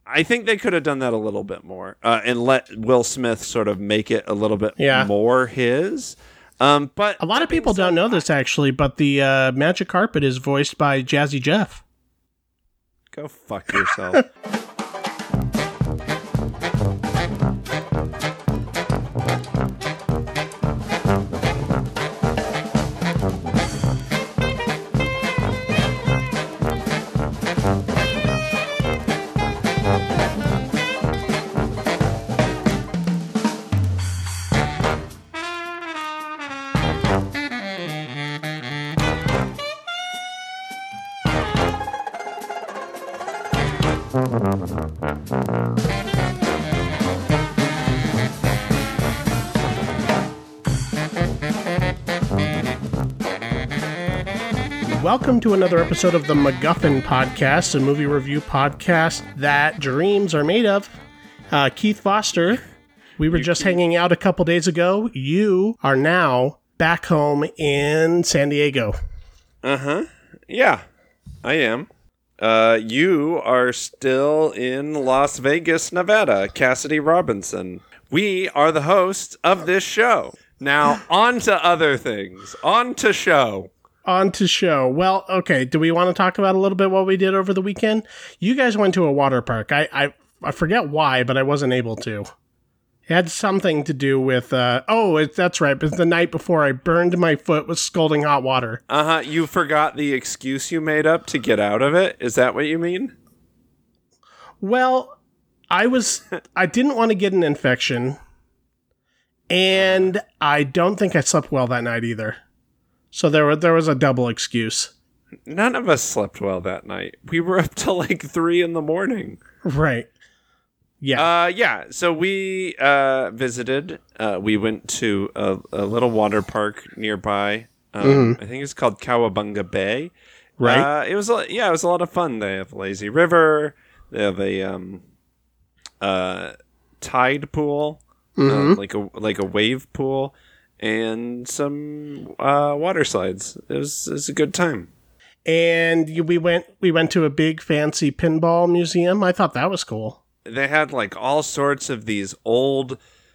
I think they could have done that a little bit more and let Will Smith sort of make it a little bit more his. But a lot of people don't know this, actually, but the Magic Carpet is voiced by Jazzy Jeff. Go fuck yourself. Welcome to another episode of the MacGuffin Podcast, a movie review podcast that dreams are made of. Keith Foster, we were just hanging out a couple days ago. You are now back home in San Diego. Uh-huh. Yeah, I am. You are still in Las Vegas, Nevada, Cassidy Robinson. We are the hosts of this show. Now, on to other things. On to show. On to show. Well, okay, do we want to talk about a little bit what we did over the weekend? You guys went to a water park. I forget why, but I wasn't able to. It had something to do with, that's right, but the night before I burned my foot with scalding hot water. Uh-huh, you forgot the excuse you made up to get out of it? Is that what you mean? Well, I didn't want to get an infection, and I don't think I slept well that night either. So there was a double excuse. None of us slept well that night. We were up till like 3 a.m. Right. Yeah. So we visited. We went to a little water park nearby. I think it's called Cowabunga Bay. Right. It was a lot of fun. They have a lazy river. They have a tide pool, like a wave pool. And some water slides. It was a good time. And we went to a big fancy pinball museum. I thought that was cool. They had like all sorts of these old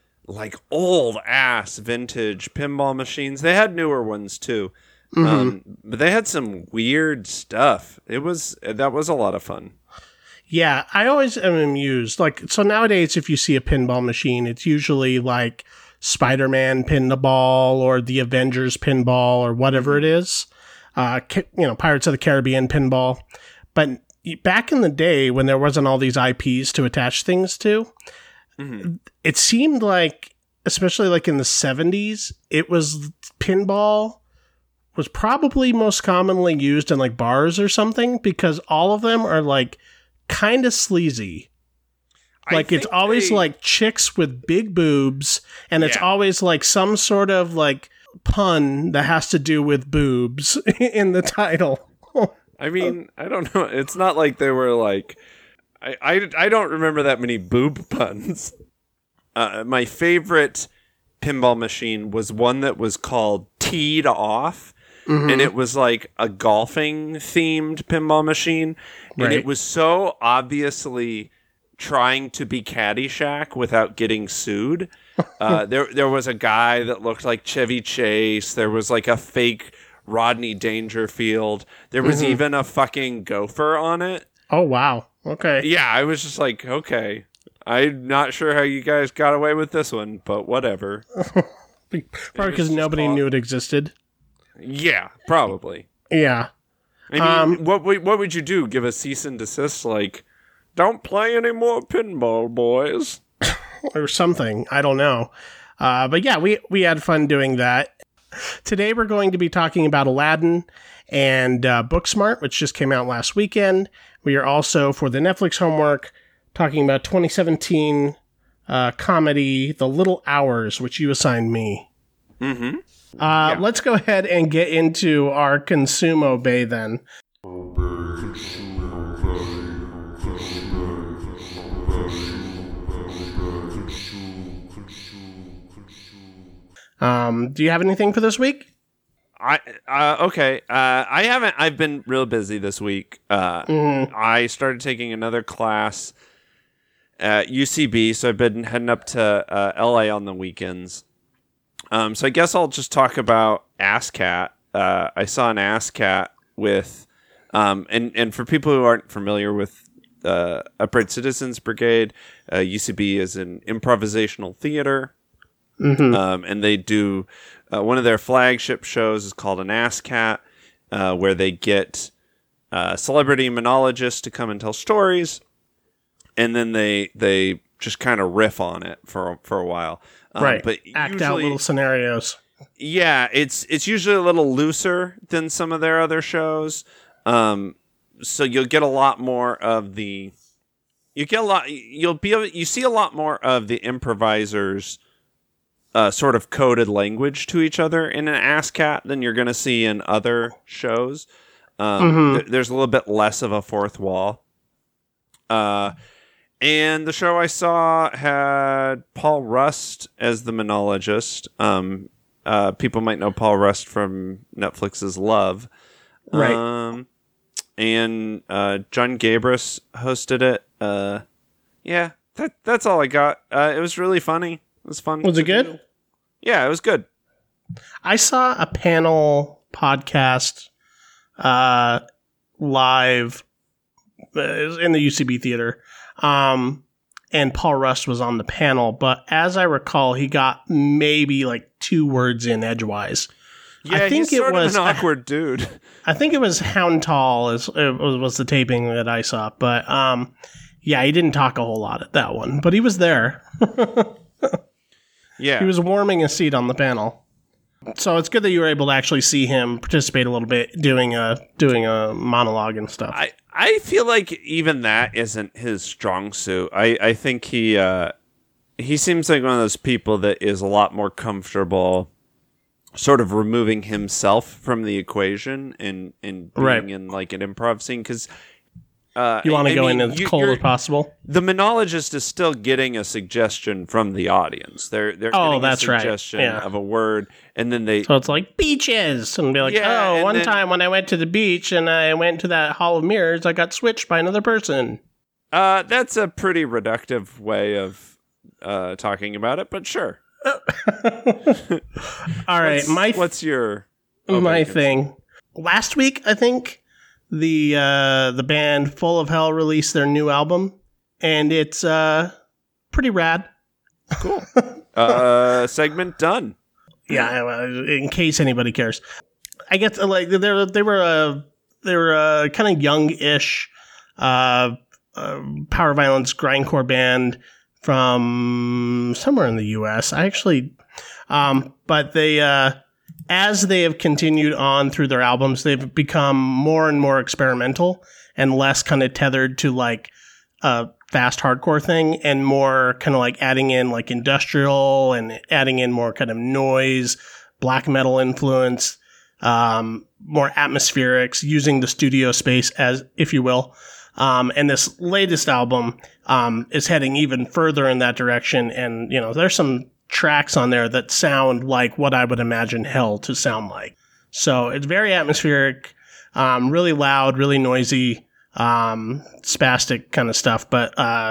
ass vintage pinball machines. They had newer ones too. But they had some weird stuff. That was a lot of fun. Yeah, I always am amused. So nowadays, if you see a pinball machine, it's usually like Spider-Man pinball or the Avengers pinball or whatever it is. Pirates of the Caribbean pinball. But back in the day when there wasn't all these IPs to attach things to, it seemed like, especially like in the 70s, pinball was probably most commonly used in like bars or something because all of them are like kind of sleazy. Like, it's always, like, chicks with big boobs, and it's always, like, some sort of, like, pun that has to do with boobs in the title. I mean, I don't know. It's not like they were, like... I don't remember that many boob puns. My favorite pinball machine was one that was called Teed Off, and it was, like, a golfing-themed pinball machine, and it was so obviously trying to be Caddyshack without getting sued. There was a guy that looked like Chevy Chase. There was like a fake Rodney Dangerfield. There was even a fucking gopher on it. Oh, wow. Okay. Yeah, I was just like, okay. I'm not sure how you guys got away with this one, but whatever. Probably because nobody knew it existed. Yeah, probably. Yeah. I mean, what would you do? Give a cease and desist like... Don't play any more pinball, boys. Or something. I don't know. But yeah, we had fun doing that. Today we're going to be talking about Aladdin and Booksmart, which just came out last weekend. We are also, for the Netflix homework, talking about 2017 comedy The Little Hours, which you assigned me. Let's go ahead and get into our Consumo Bay then. Do you have anything for this week? Okay. I haven't. I've been real busy this week. I started taking another class at UCB, so I've been heading up to LA on the weekends. So I guess I'll just talk about ASSCAT. I saw an ASSCAT with, and for people who aren't familiar with Upright Citizens Brigade, UCB is an improvisational theater, and they do one of their flagship shows is called an ASSCAT, where they get celebrity monologists to come and tell stories, and then they just kind of riff on it for a while. Right. But act out little scenarios. Yeah, it's usually a little looser than some of their other shows. So you'll get a lot more of the you see a lot more of the improvisers sort of coded language to each other in an ASSCAT than you're going to see in other shows. There's a little bit less of a fourth wall. And the show I saw had Paul Rust as the monologist. People might know Paul Rust from Netflix's Love. Right. And John Gabris hosted it. Yeah, that's all I got. It was really funny. It was fun. Was it good? Yeah, it was good. I saw a panel podcast live in the UCB theater. And Paul Rust was on the panel, but as I recall, he got maybe like 2 words in edgewise. Yeah, I think he's sort of an awkward dude. I think it was Hound Tall was the taping that I saw, but yeah, he didn't talk a whole lot at that one, but he was there. Yeah, he was warming his seat on the panel. So it's good that you were able to actually see him participate a little bit, doing a monologue and stuff. I feel like even that isn't his strong suit. I think he seems like one of those people that is a lot more comfortable sort of removing himself from the equation and being in like an improv scene, because you want to go in as cold as possible. The monologist is still getting a suggestion from the audience. They're getting a suggestion of a word, and then so it's like beaches, and be like, one time when I went to the beach and I went to that hall of mirrors, I got switched by another person. That's a pretty reductive way of talking about it, but sure. All right, what's your thing? Last week, I think the band Full of Hell released their new album, and it's pretty rad. Cool. Segment done. Yeah, in case anybody cares, I guess like they were kind of young-ish power violence grindcore band from somewhere in the U.S. But they as they have continued on through their albums, they've become more and more experimental and less kind of tethered to like a fast hardcore thing, and more kind of like adding in like industrial and adding in more kind of noise, black metal influence, more atmospherics, using the studio space as, if you will. And this latest album is heading even further in that direction. And, you know, there's some tracks on there that sound like what I would imagine hell to sound like. So it's very atmospheric, really loud, really noisy, spastic kind of stuff, but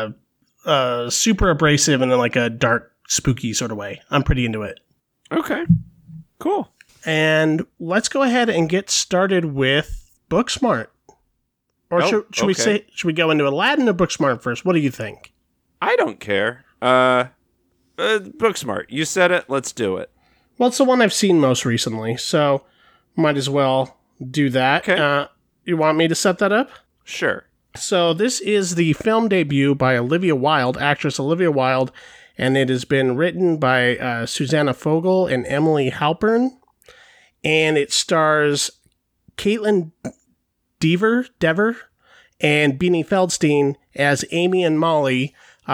super abrasive and in like a dark, spooky sort of way. I'm pretty into it. Okay, cool. And let's go ahead and get started with Booksmart. Or should we go into Aladdin or Booksmart first? What do you think? I don't care. Booksmart. You said it. Let's do it. Well, it's the one I've seen most recently, so might as well do that. Okay. You want me to set that up? Sure. So this is the film debut by Olivia Wilde, actress Olivia Wilde, and it has been written by Susanna Fogel and Emily Halpern, and it stars Caitlin Dever and Beanie Feldstein as Amy and Molly,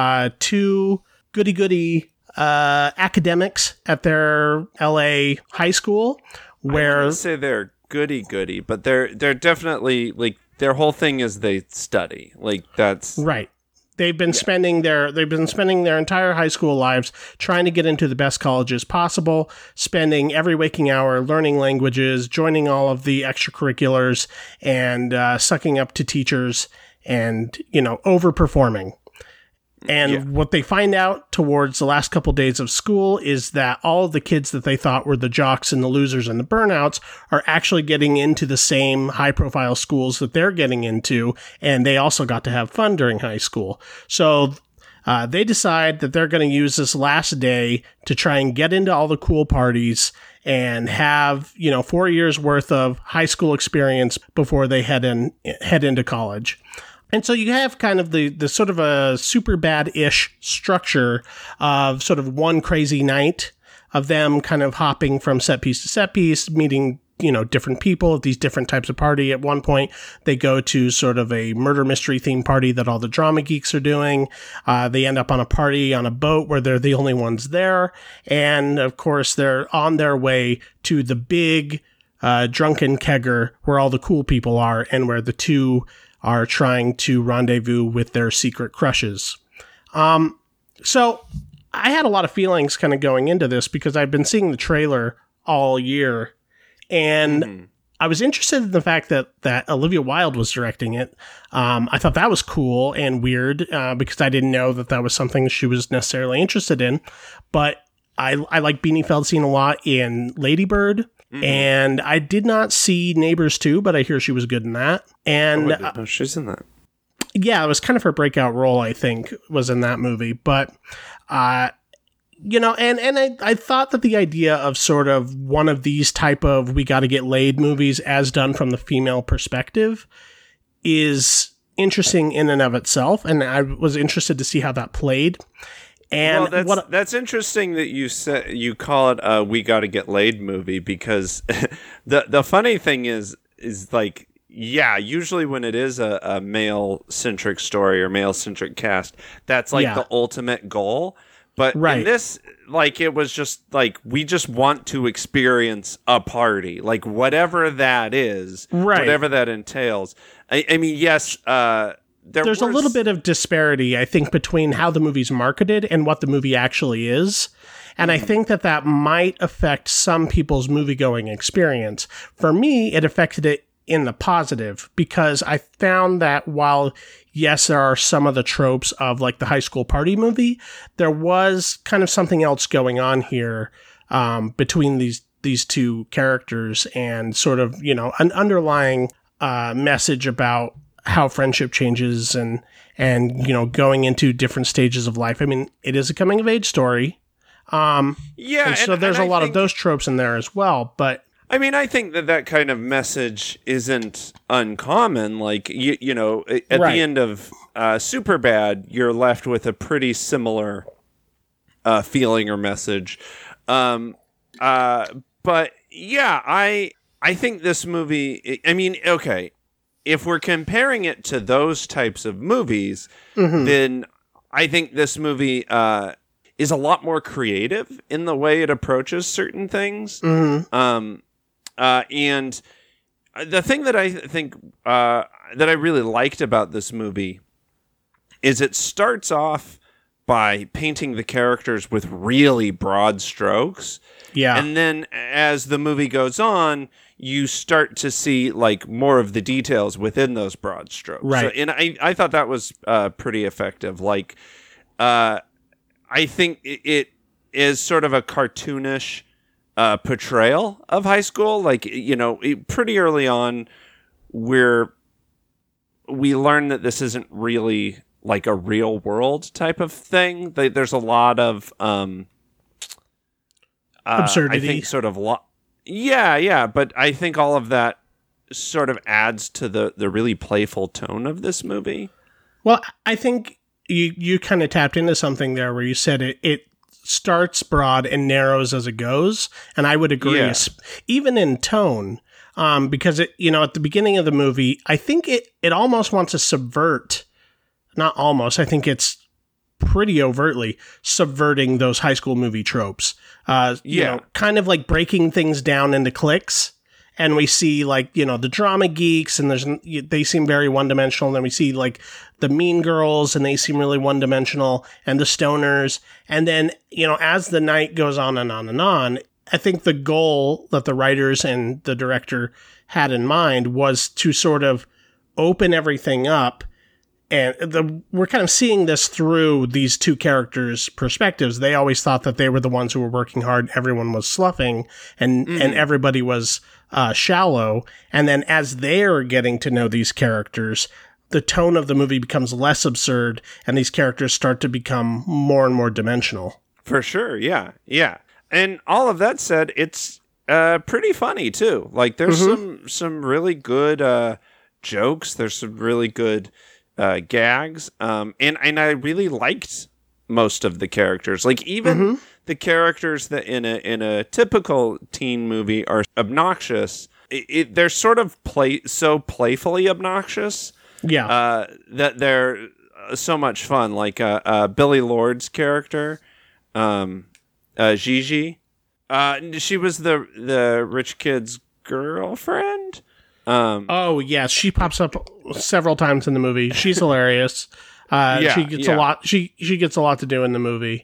2 goody-goody academics at their LA high school. Where I wouldn't say they're goody-goody, but they're definitely, like, their whole thing is they study. Like, that's... Right. They've been spending their entire high school lives trying to get into the best colleges possible, spending every waking hour learning languages, joining all of the extracurriculars, and sucking up to teachers and, you know, overperforming. And what they find out towards the last couple days of school is that all of the kids that they thought were the jocks and the losers and the burnouts are actually getting into the same high-profile schools that they're getting into, and they also got to have fun during high school. So they decide that they're going to use this last day to try and get into all the cool parties and have, 4 years worth of high school experience before they head into college. And so you have kind of the sort of a super bad-ish structure of sort of one crazy night of them kind of hopping from set piece to set piece, meeting, different people at these different types of party. At one point, they go to sort of a murder mystery themed party that all the drama geeks are doing. They end up on a party on a boat where they're the only ones there. And of course, they're on their way to the big drunken kegger where all the cool people are and where the two are trying to rendezvous with their secret crushes. So I had a lot of feelings kind of going into this because I've been seeing the trailer all year, and I was interested in the fact that Olivia Wilde was directing it. I thought that was cool and weird because I didn't know that was something she was necessarily interested in. But I like Beanie Feldstein a lot in Lady Bird. And I did not see Neighbors 2, but I hear she was good in that. And she's in that. Yeah, it was kind of her breakout role, I think, was in that movie. But, and I thought that the idea of sort of one of these type of we got to get laid movies as done from the female perspective is interesting in and of itself. And I was interested to see how that played. And that's interesting that you call it a "we got to get laid" movie because the funny thing is like usually when it is a male centric story or male centric cast, that's like the ultimate goal. But in this, like it was just like we just want to experience a party, like whatever that is, whatever that entails. I mean, yes. There's a little bit of disparity, I think, between how the movie's marketed and what the movie actually is. And I think that might affect some people's movie-going experience. For me, it affected it in the positive because I found that while, yes, there are some of the tropes of like the high school party movie, there was kind of something else going on here between these two characters and sort of, an underlying message about how friendship changes and going into different stages of life. I mean, it is a coming of age story. And so there's a lot of those tropes in there as well. But I mean, I think that kind of message isn't uncommon. Like, at the end of Superbad, you're left with a pretty similar feeling or message. But yeah, I think this movie, I mean, okay, if we're comparing it to those types of movies, then I think this movie is a lot more creative in the way it approaches certain things. And the thing that I think that I really liked about this movie is it starts off by painting the characters with really broad strokes. Yeah. And then as the movie goes on, you start to see like more of the details within those broad strokes. Right. So, and I thought that was pretty effective. Like, I think it is sort of a cartoonish portrayal of high school. Like, pretty early on, we learn that this isn't really like a real world type of thing. There's a lot of absurdity. I think sort of yeah, but I think all of that sort of adds to the really playful tone of this movie. Well, I think you kind of tapped into something there where you said it starts broad and narrows as it goes, and I would agree, even in tone, because it, at the beginning of the movie, I think it almost wants to subvert. Not almost. I think it's pretty overtly subverting those high school movie tropes. Kind of like breaking things down into cliques. And we see like, the drama geeks and they seem very one-dimensional. And then we see like the mean girls and they seem really one-dimensional, and the stoners. And then, as the night goes on and on and on, I think the goal that the writers and the director had in mind was to sort of open everything up we're kind of seeing this through these two characters' perspectives. They always thought that they were the ones who were working hard. Everyone was sloughing, and everybody was shallow. And then as they're getting to know these characters, the tone of the movie becomes less absurd, and these characters start to become more and more dimensional. For sure, yeah. And all of that said, it's pretty funny too. Like there's some really good jokes. There's some really good gags. And I really liked most of the characters. Like even the characters that in a typical teen movie are obnoxious. They're sort of so playfully obnoxious. Yeah. That they're so much fun. Like Billy Lord's character, Gigi. She was the rich kid's girlfriend. Oh yes, she pops up several times in the movie. She's hilarious. She gets a lot. She gets a lot to do in the movie.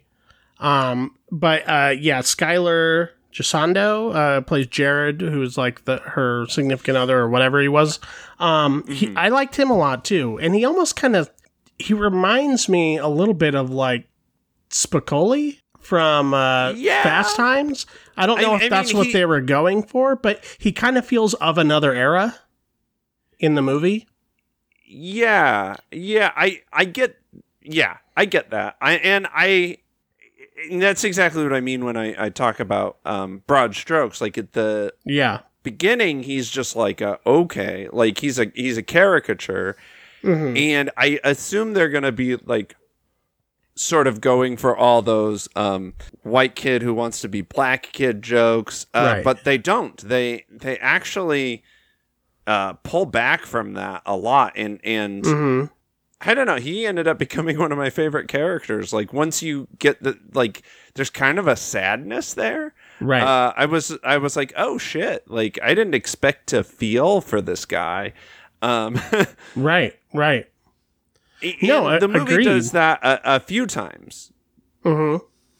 Skylar Gisondo plays Jared, who's like her significant other or whatever he was. I liked him a lot too, and he almost he reminds me a little bit of like Spicoli from Fast Times. I don't know if that's what they were going for, but he kind of feels of another era in the movie. I get that. And that's exactly what I mean when I talk about broad strokes. Like at the beginning, he's just like okay, like he's a caricature, and I assume they're gonna be like sort of going for all those white kid who wants to be black kid jokes, but they don't. They actually pull back from that a lot, and I don't know. He ended up becoming one of my favorite characters. Like once you get there's kind of a sadness there. Right. I was like, oh shit! Like I didn't expect to feel for this guy. Right. No, the movie does that a few times. And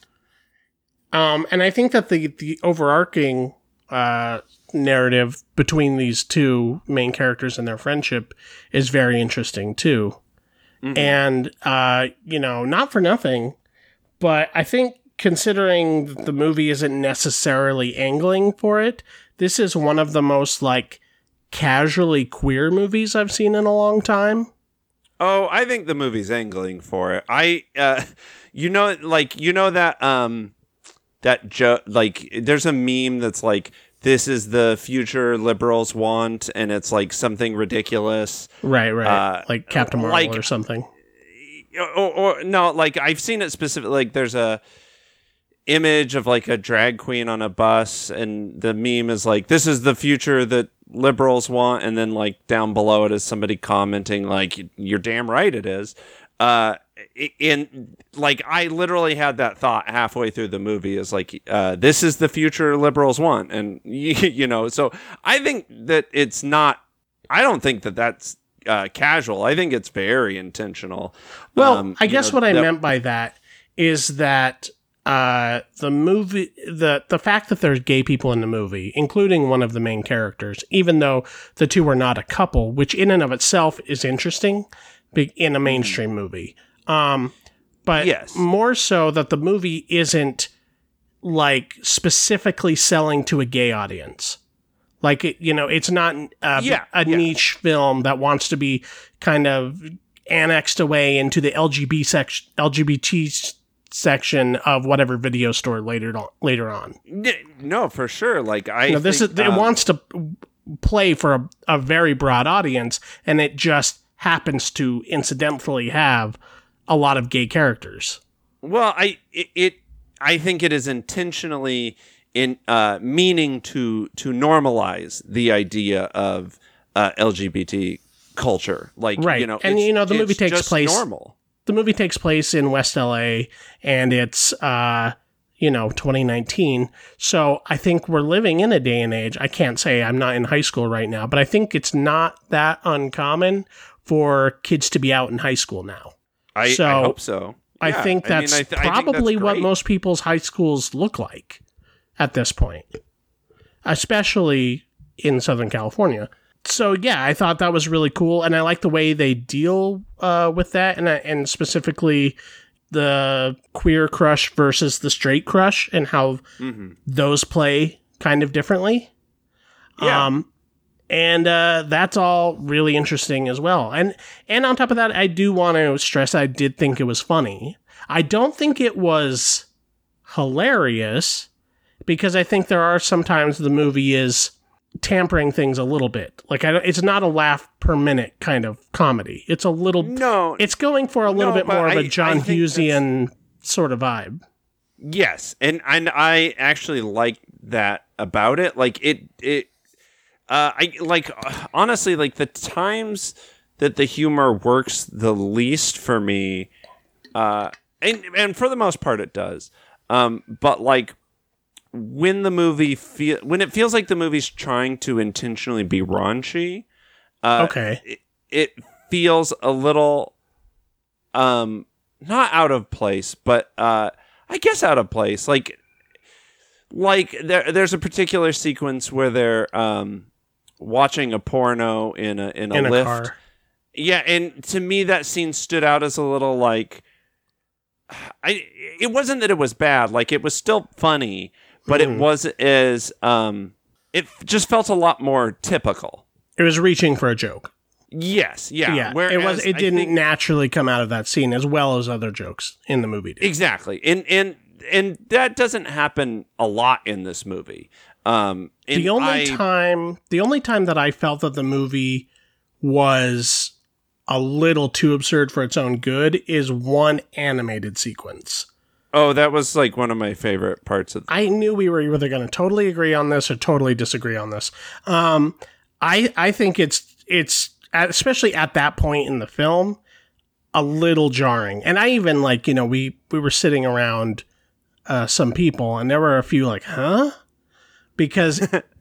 I think that the overarching narrative between these two main characters and their friendship is very interesting too. And not for nothing, but I think considering that the movie isn't necessarily angling for it, this is one of the most like casually queer movies I've seen in a long time. Oh, I think the movie's angling for it. That joke, like there's a meme that's like, this is the future liberals want, and it's like something ridiculous. Right. Like Captain Marvel or something. Or no, like I've seen it specifically, like there's a image of like a drag queen on a bus, and the meme is like, this is the future that liberals want, and then like down below it is somebody commenting like, you're damn right it is. In like I literally had that thought halfway through the movie, is like, this is the future liberals want, and so I think that it's not. I don't think that that's casual. I think it's very intentional. Well, I guess what I meant by that is that the movie, the fact that there's gay people in the movie, including one of the main characters, even though the two are not a couple, which in and of itself is interesting in a mainstream movie. But more so that the movie isn't like specifically selling to a gay audience. Like it's not a niche film that wants to be kind of annexed away into the LGBT section of whatever video store later on. No, for sure. Like it wants to play for a very broad audience, and it just happens to incidentally have a lot of gay characters. Well, I think it is intentionally in meaning to normalize the idea of LGBT culture, like right. And the movie takes place normal. The movie takes place in West LA, and it's 2019. So I think we're living in a day and age. I can't say I'm not in high school right now, but I think it's not that uncommon for kids to be out in high school now. I hope so. I think that's probably what most people's high schools look like at this point, especially in Southern California. So yeah, I thought that was really cool, and I like the way they deal with that, and specifically the queer crush versus the straight crush, and how those play kind of differently. Yeah. And that's all really interesting as well. And on top of that, I do want to stress I did think it was funny. I don't think it was hilarious, because I think there are sometimes the movie is tampering things a little bit. Like, it's not a laugh per minute kind of comedy. It's a little... No. It's going for a little bit more of a John I think Hughesian sort of vibe. Yes, and I actually like that about it. Like, I like, honestly, like, the times that the humor works the least for me, and for the most part it does, but like, when it feels like the movie's trying to intentionally be raunchy, it feels a little not out of place, but I guess out of place. Like there's a particular sequence where they're watching a porno in a lift. Car. Yeah, and to me that scene stood out as a little like, it wasn't that it was bad, like it was still funny, but it wasn't as it just felt a lot more typical. It was reaching for a joke. Yes, yeah. Yeah, Whereas it didn't naturally come out of that scene as well as other jokes in the movie did. Exactly. And that doesn't happen a lot in this movie. The only time that I felt that the movie was a little too absurd for its own good is one animated sequence. Oh, that was like one of my favorite parts of I knew we were either going to totally agree on this or totally disagree on this. I think it's especially at that point in the film, a little jarring. And I even we were sitting around some people, and there were a few like, huh? Because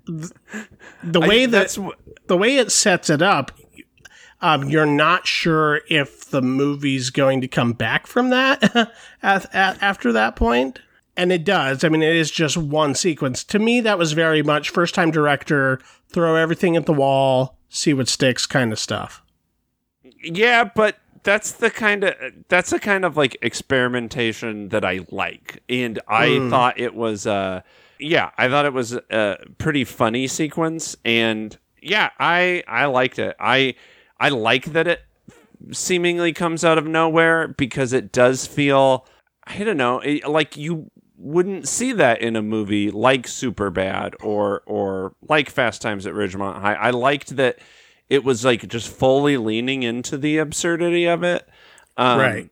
the way it sets it up, you're not sure if the movie's going to come back from that after that point. And it does. I mean, it is just one sequence. To me, that was very much first-time director, throw everything at the wall, see what sticks kind of stuff. Yeah, but that's the kind of like experimentation that I like. And I thought it was I thought it was a pretty funny sequence, and yeah, I liked it. I like that it seemingly comes out of nowhere, because it does feel, I don't know, like you wouldn't see that in a movie like Superbad or like Fast Times at Ridgemont High. I liked that it was like just fully leaning into the absurdity of it. Right.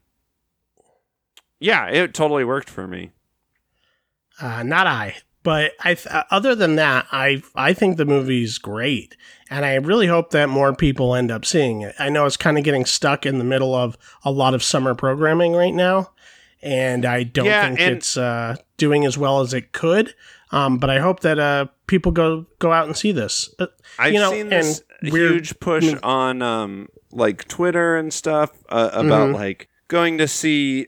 Yeah, it totally worked for me. Not I. But other than that, I think the movie's great, and I really hope that more people end up seeing it. I know it's kind of getting stuck in the middle of a lot of summer programming right now, and I don't think it's doing as well as it could. But I hope that people go out and see this. I've seen this huge push on like Twitter and stuff about like going to see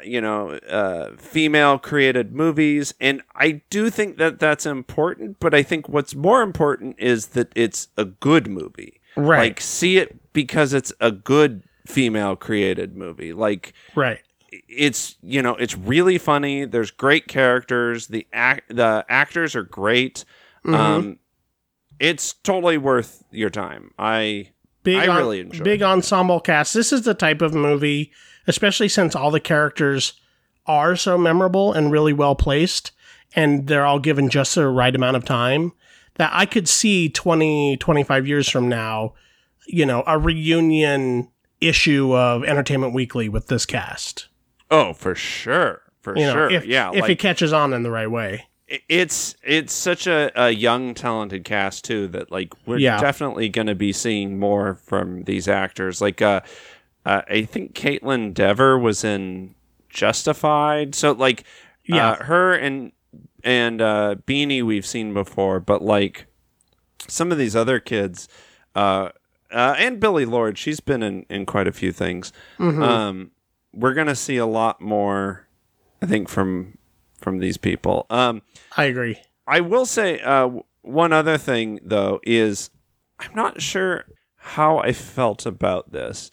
female created movies, and I do think that that's important, but I think what's more important is that it's a good movie. Right. Like, see it because it's a good female created movie. Like, right. It's it's really funny. There's great characters. The actors are great. It's totally worth your time. I really enjoy it. Big ensemble cast. This is the type of movie, especially since all the characters are so memorable and really well placed, and they're all given just the right amount of time, that I could see 20, 25 years from now, a reunion issue of Entertainment Weekly with this cast. Oh, for sure. If it catches on in the right way. It's such a young, talented cast too, that like we're definitely going to be seeing more from these actors. Like, I think Caitlin Dever was in Justified, so like, her and Beanie we've seen before, but like some of these other kids, and Billie Lourd, she's been in quite a few things. We're going to see a lot more, I think, from these people. I agree. I will say one other thing, though, is I'm not sure how I felt about this.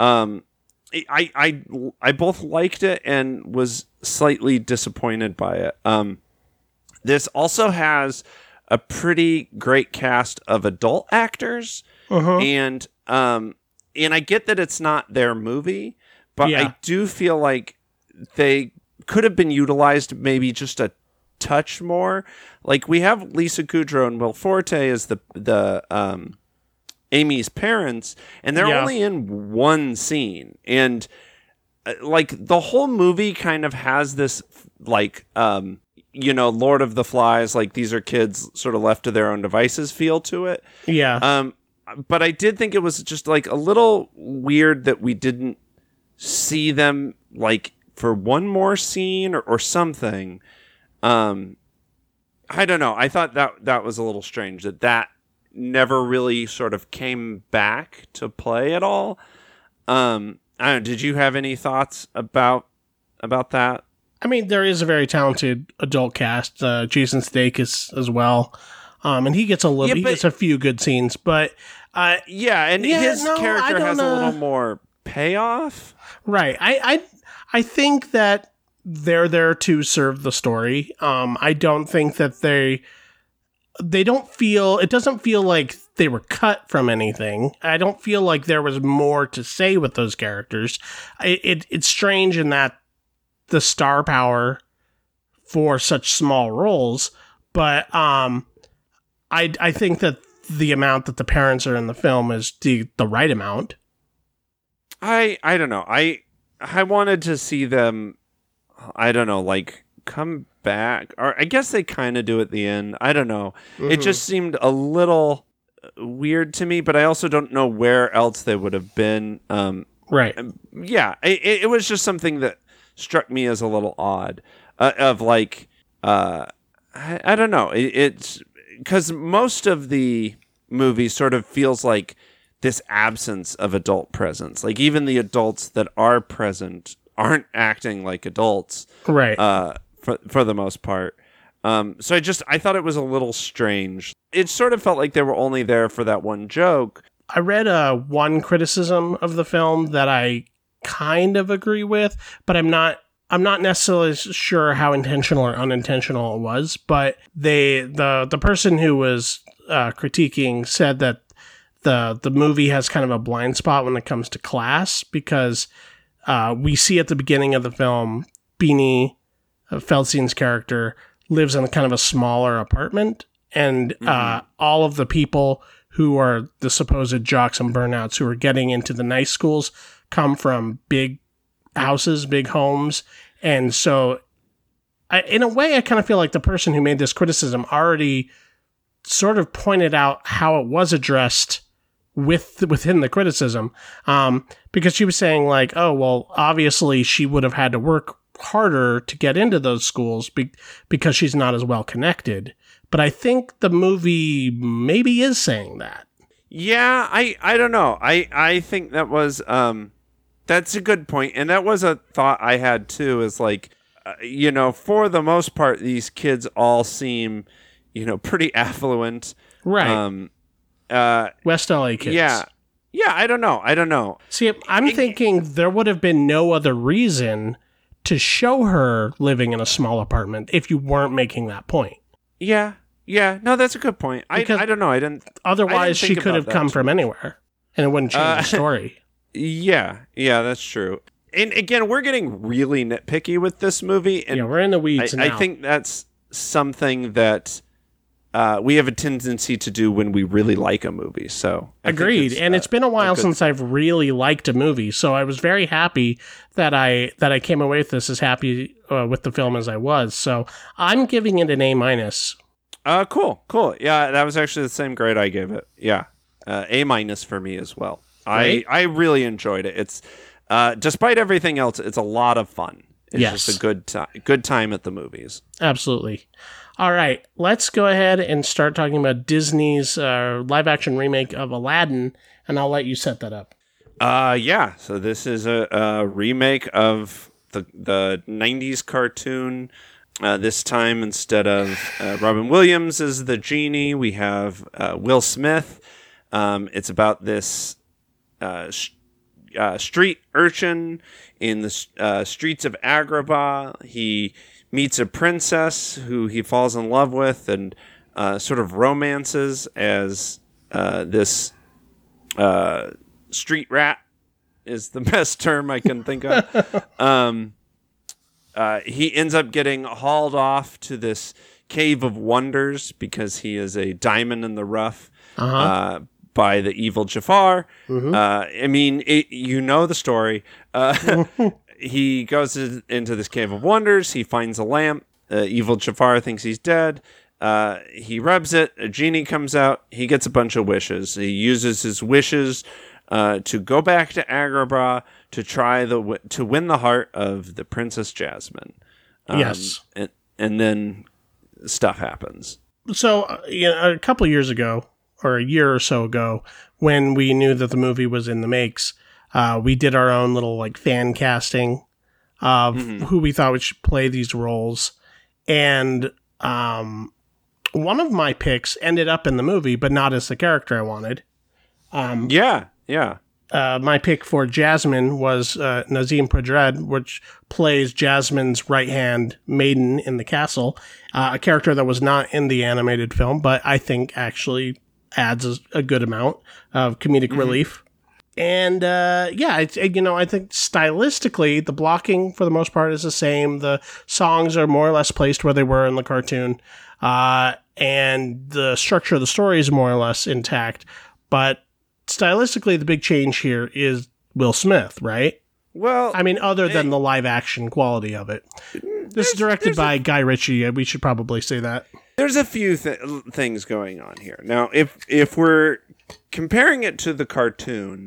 I both liked it and was slightly disappointed by it. This also has a pretty great cast of adult actors, and I get that it's not their movie, but I do feel like they could have been utilized maybe just a touch more. Like, we have Lisa Kudrow and Will Forte as the Amy's parents, and they're only in one scene, and like the whole movie kind of has this like Lord of the Flies, like these are kids sort of left to their own devices feel to it. But I did think it was just like a little weird that we didn't see them like for one more scene or something. I don't know. I thought that was a little strange that never really sort of came back to play at all. I don't know, did you have any thoughts about that? I mean, there is a very talented adult cast, Jason Sudeikis as well, and he gets he gets a few good scenes, but his character has a little more payoff. Right. I think that they're there to serve the story. I don't think that they don't feel, it doesn't feel like they were cut from anything. I don't feel like there was more to say with those characters. It's strange in that the star power for such small roles, but I think that the amount that the parents are in the film is the right amount. I don't know. I wanted to see them, I don't know, like come back, or I guess they kind of do at the end. I don't know. It just seemed a little weird to me, but I also don't know where else they would have been. Right. Yeah. It was just something that struck me as a little odd. I don't know. It's because most of the movie sort of feels like this absence of adult presence. Like even the adults that are present aren't acting like adults. Right. For the most part. So I thought it was a little strange. It sort of felt like they were only there for that one joke. I read one criticism of the film that I kind of agree with, but I'm not necessarily sure how intentional or unintentional it was. But the person who was critiquing said that the movie has kind of a blind spot when it comes to class, because we see at the beginning of the film Beanie Feldstein's character lives in kind of a smaller apartment, and all of the people who are the supposed jocks and burnouts who are getting into the nice schools come from big houses, big homes. And so in a way, I kind of feel like the person who made this criticism already sort of pointed out how it was addressed within the criticism, because she was saying like, oh, well, obviously she would have had to work harder to get into those schools because she's not as well connected. But I think the movie maybe is saying that. Yeah, I don't know. I think that was that's a good point, and that was a thought I had too. Is like, for the most part, these kids all seem, pretty affluent, right? West LA kids. Yeah. I don't know. See, I'm thinking there would have been no other reason to show her living in a small apartment if you weren't making that point. Yeah. No, that's a good point. I don't know. Otherwise, she could have come from anywhere, and it wouldn't change the story. Yeah, that's true. And again, we're getting really nitpicky with this movie. And we're in the weeds now. I think that's something that we have a tendency to do when we really like a movie. So agreed. And it's been a while since I've really liked a movie, so I was very happy that I came away with this as happy with the film as I was. So I'm giving it an A-. Cool. Yeah, that was actually the same grade I gave it. Yeah, A- for me as well. Right? I really enjoyed it. It's despite everything else, it's a lot of fun. It's just a good time at the movies. Absolutely. All right, let's go ahead and start talking about Disney's live-action remake of Aladdin, and I'll let you set that up. Yeah. So this is a remake of the 90s cartoon. This time, instead of Robin Williams as the genie, we have Will Smith. It's about this street urchin in the streets of Agrabah. He meets a princess who he falls in love with and sort of romances as this street rat is the best term I can think of. He ends up getting hauled off to this cave of wonders because he is a diamond in the rough by the evil Jafar. I mean, you know the story. He goes into this cave of wonders. He finds a lamp. Evil Jafar thinks he's dead. He rubs it. A genie comes out. He gets a bunch of wishes. He uses his wishes to go back to Agrabah to try to win the heart of the Princess Jasmine. Yes. And then stuff happens. So, a couple years ago, or a year or so ago, when we knew that the movie was in the makes, we did our own little like fan casting of who we thought should play these roles. And one of my picks ended up in the movie, but not as the character I wanted. Yeah. My pick for Jasmine was Nazim Pradred, which plays Jasmine's right-hand maiden in the castle, a character that was not in the animated film, but I think actually adds a good amount of comedic relief. And I think stylistically, the blocking for the most part is the same. The songs are more or less placed where they were in the cartoon, and the structure of the story is more or less intact. But stylistically, the big change here is Will Smith, right? Well, I mean, other than the live action quality of it. This is directed by Guy Ritchie. We should probably say that. There's a few things going on here. Now, if we're comparing it to the cartoon,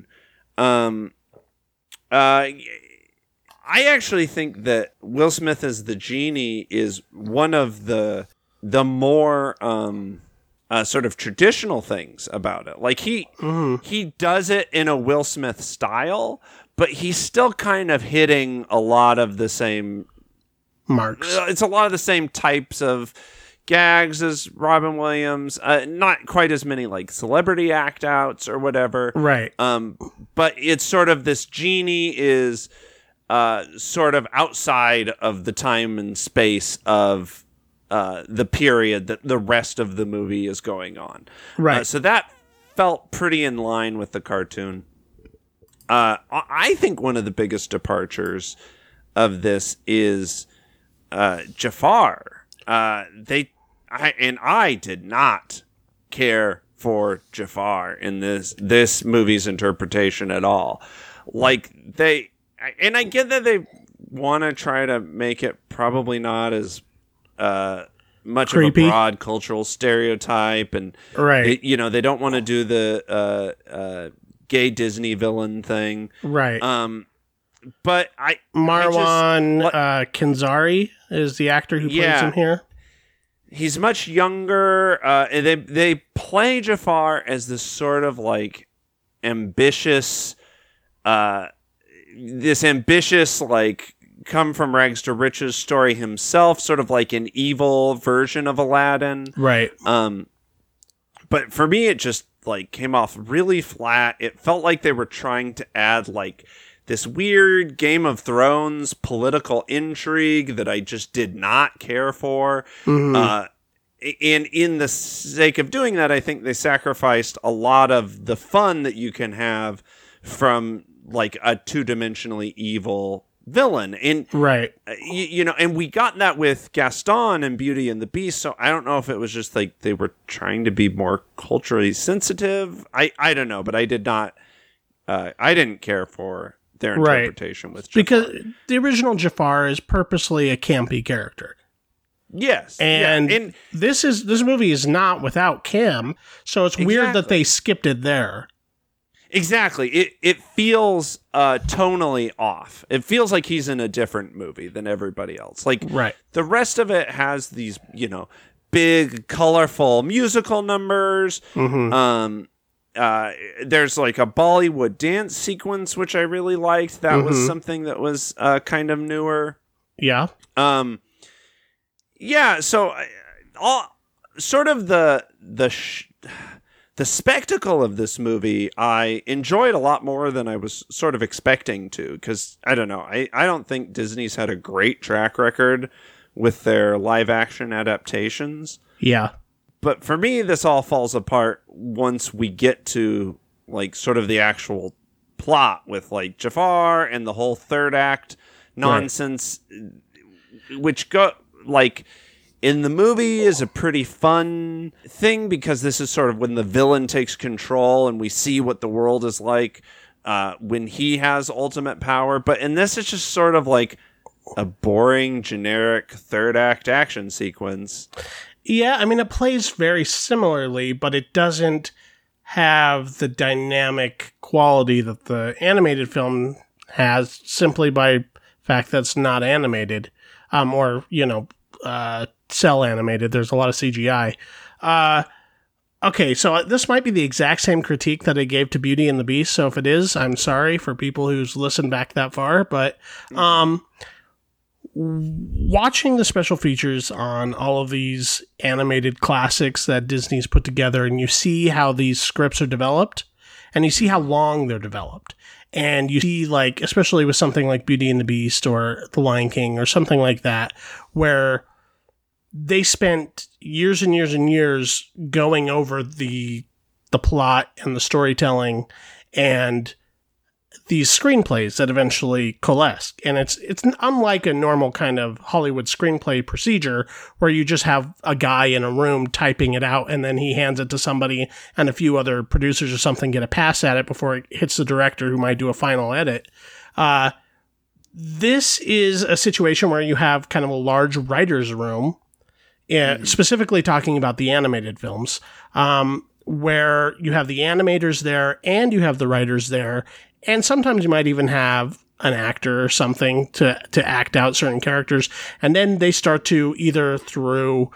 I actually think that Will Smith as the genie is one of the more sort of traditional things about it. Like he does it in a Will Smith style, but he's still kind of hitting a lot of the same marks. It's a lot of the same types of gags as Robin Williams. Not quite as many like celebrity act outs or whatever. Right. But it's sort of this genie is sort of outside of the time and space of the period that the rest of the movie is going on. Right. So that felt pretty in line with the cartoon. I think one of the biggest departures of this is Jafar. I did not care for Jafar in this movie's interpretation at all. Like I get that they want to try to make it probably not as much creepy. Of a broad cultural stereotype, and right. They don't want to do the gay Disney villain thing, right? But Marwan Kenzari is the actor who plays him here. He's much younger. And they play Jafar as this sort of like ambitious, like come from rags to riches story himself, sort of like an evil version of Aladdin. Right. But for me, it just like came off really flat. It felt like they were trying to add like this weird Game of Thrones political intrigue that I just did not care for. And in the sake of doing that, I think they sacrificed a lot of the fun that you can have from like a two-dimensionally evil villain. And right. And we got that with Gaston and Beauty and the Beast. So I don't know if it was just like they were trying to be more culturally sensitive. I don't know, but I did not. I didn't care for their interpretation with Jafar. Because the original Jafar is purposely a campy character. Yes. And this movie is not without Cam, so it's weird that they skipped it there. Exactly. It feels tonally off. It feels like he's in a different movie than everybody else. Like the rest of it has these, big, colorful musical numbers. There's like a Bollywood dance sequence, which I really liked. That was something that was kind of newer. Yeah. So all sort of the the spectacle of this movie, I enjoyed a lot more than I was sort of expecting to, because I don't know. I don't think Disney's had a great track record with their live action adaptations. Yeah. But for me, this all falls apart once we get to like sort of the actual plot with like Jafar and the whole third act nonsense, which like in the movie is a pretty fun thing because this is sort of when the villain takes control and we see what the world is like when he has ultimate power. But in this, it's just sort of like a boring, generic third act action sequence. Yeah, I mean, it plays very similarly, but it doesn't have the dynamic quality that the animated film has simply by fact that it's not animated, or, cell animated. There's a lot of CGI. Okay, so this might be the exact same critique that I gave to Beauty and the Beast, so if it is, I'm sorry for people who's listened back that far, but watching the special features on all of these animated classics that Disney's put together, and you see how these scripts are developed, and you see how long they're developed, and you see, like, especially with something like Beauty and the Beast or The Lion King or something like that, where they spent years and years and years going over the plot and the storytelling and these screenplays that eventually coalesce. And it's unlike a normal kind of Hollywood screenplay procedure where you just have a guy in a room typing it out and then he hands it to somebody and a few other producers or something get a pass at it before it hits the director who might do a final edit. This is a situation where you have kind of a large writer's room, specifically talking about the animated films, where you have the animators there and you have the writers there. And sometimes you might even have an actor or something to act out certain characters. And then they start to either through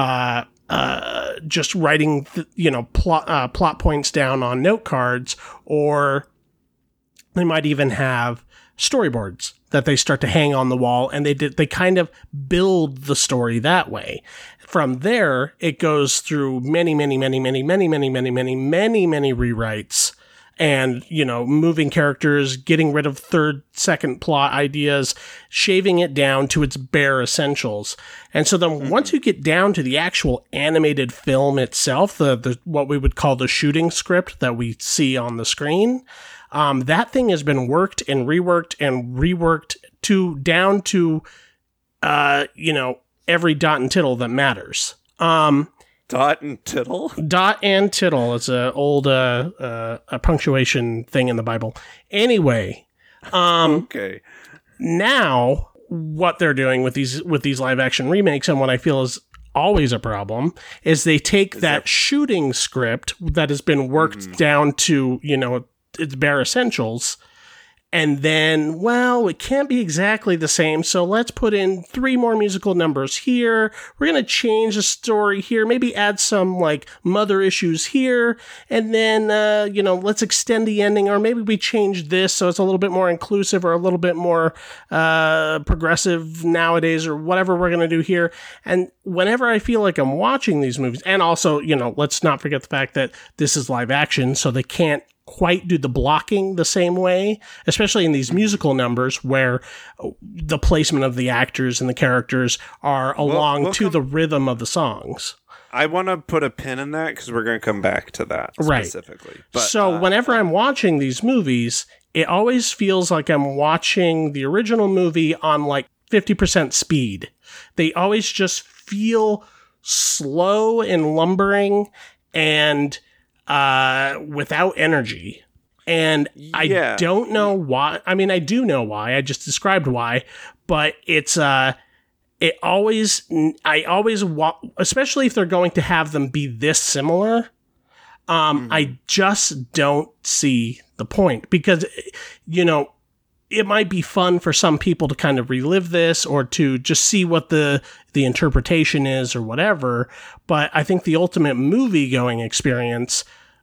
just writing, plot points down on note cards, or they might even have storyboards that they start to hang on the wall, and they kind of build the story that way. From there, it goes through many rewrites. And, moving characters, getting rid of third, second plot ideas, shaving it down to its bare essentials. And so then once you get down to the actual animated film itself, the what we would call the shooting script that we see on the screen, that thing has been worked and reworked down to, every dot and tittle that matters. Dot and tittle? Dot and tittle. It's an old a punctuation thing in the Bible. Anyway, okay. Now what they're doing with these live action remakes, and what I feel is always a problem, is they take that shooting script that has been worked down to its bare essentials. And then, it can't be exactly the same, so let's put in 3 more musical numbers here. We're going to change the story here, maybe add some, mother issues here, and then, let's extend the ending, or maybe we change this so it's a little bit more inclusive or a little bit more progressive nowadays, or whatever we're going to do here. And whenever I feel like I'm watching these movies, and also, let's not forget the fact that this is live action, so they can't quite do the blocking the same way, especially in these musical numbers where the placement of the actors and the characters are along to the rhythm of the songs. I want to put a pin in that because we're going to come back to that specifically. Right. But, so whenever I'm watching these movies, it always feels like I'm watching the original movie on 50% speed. They always just feel slow and lumbering and without energy. And I don't know why. I mean, I do know why. I just described why. But it's, I always especially if they're going to have them be this similar, I just don't see the point. Because, it might be fun for some people to kind of relive this or to just see what the interpretation is or whatever. But I think the ultimate movie-going experience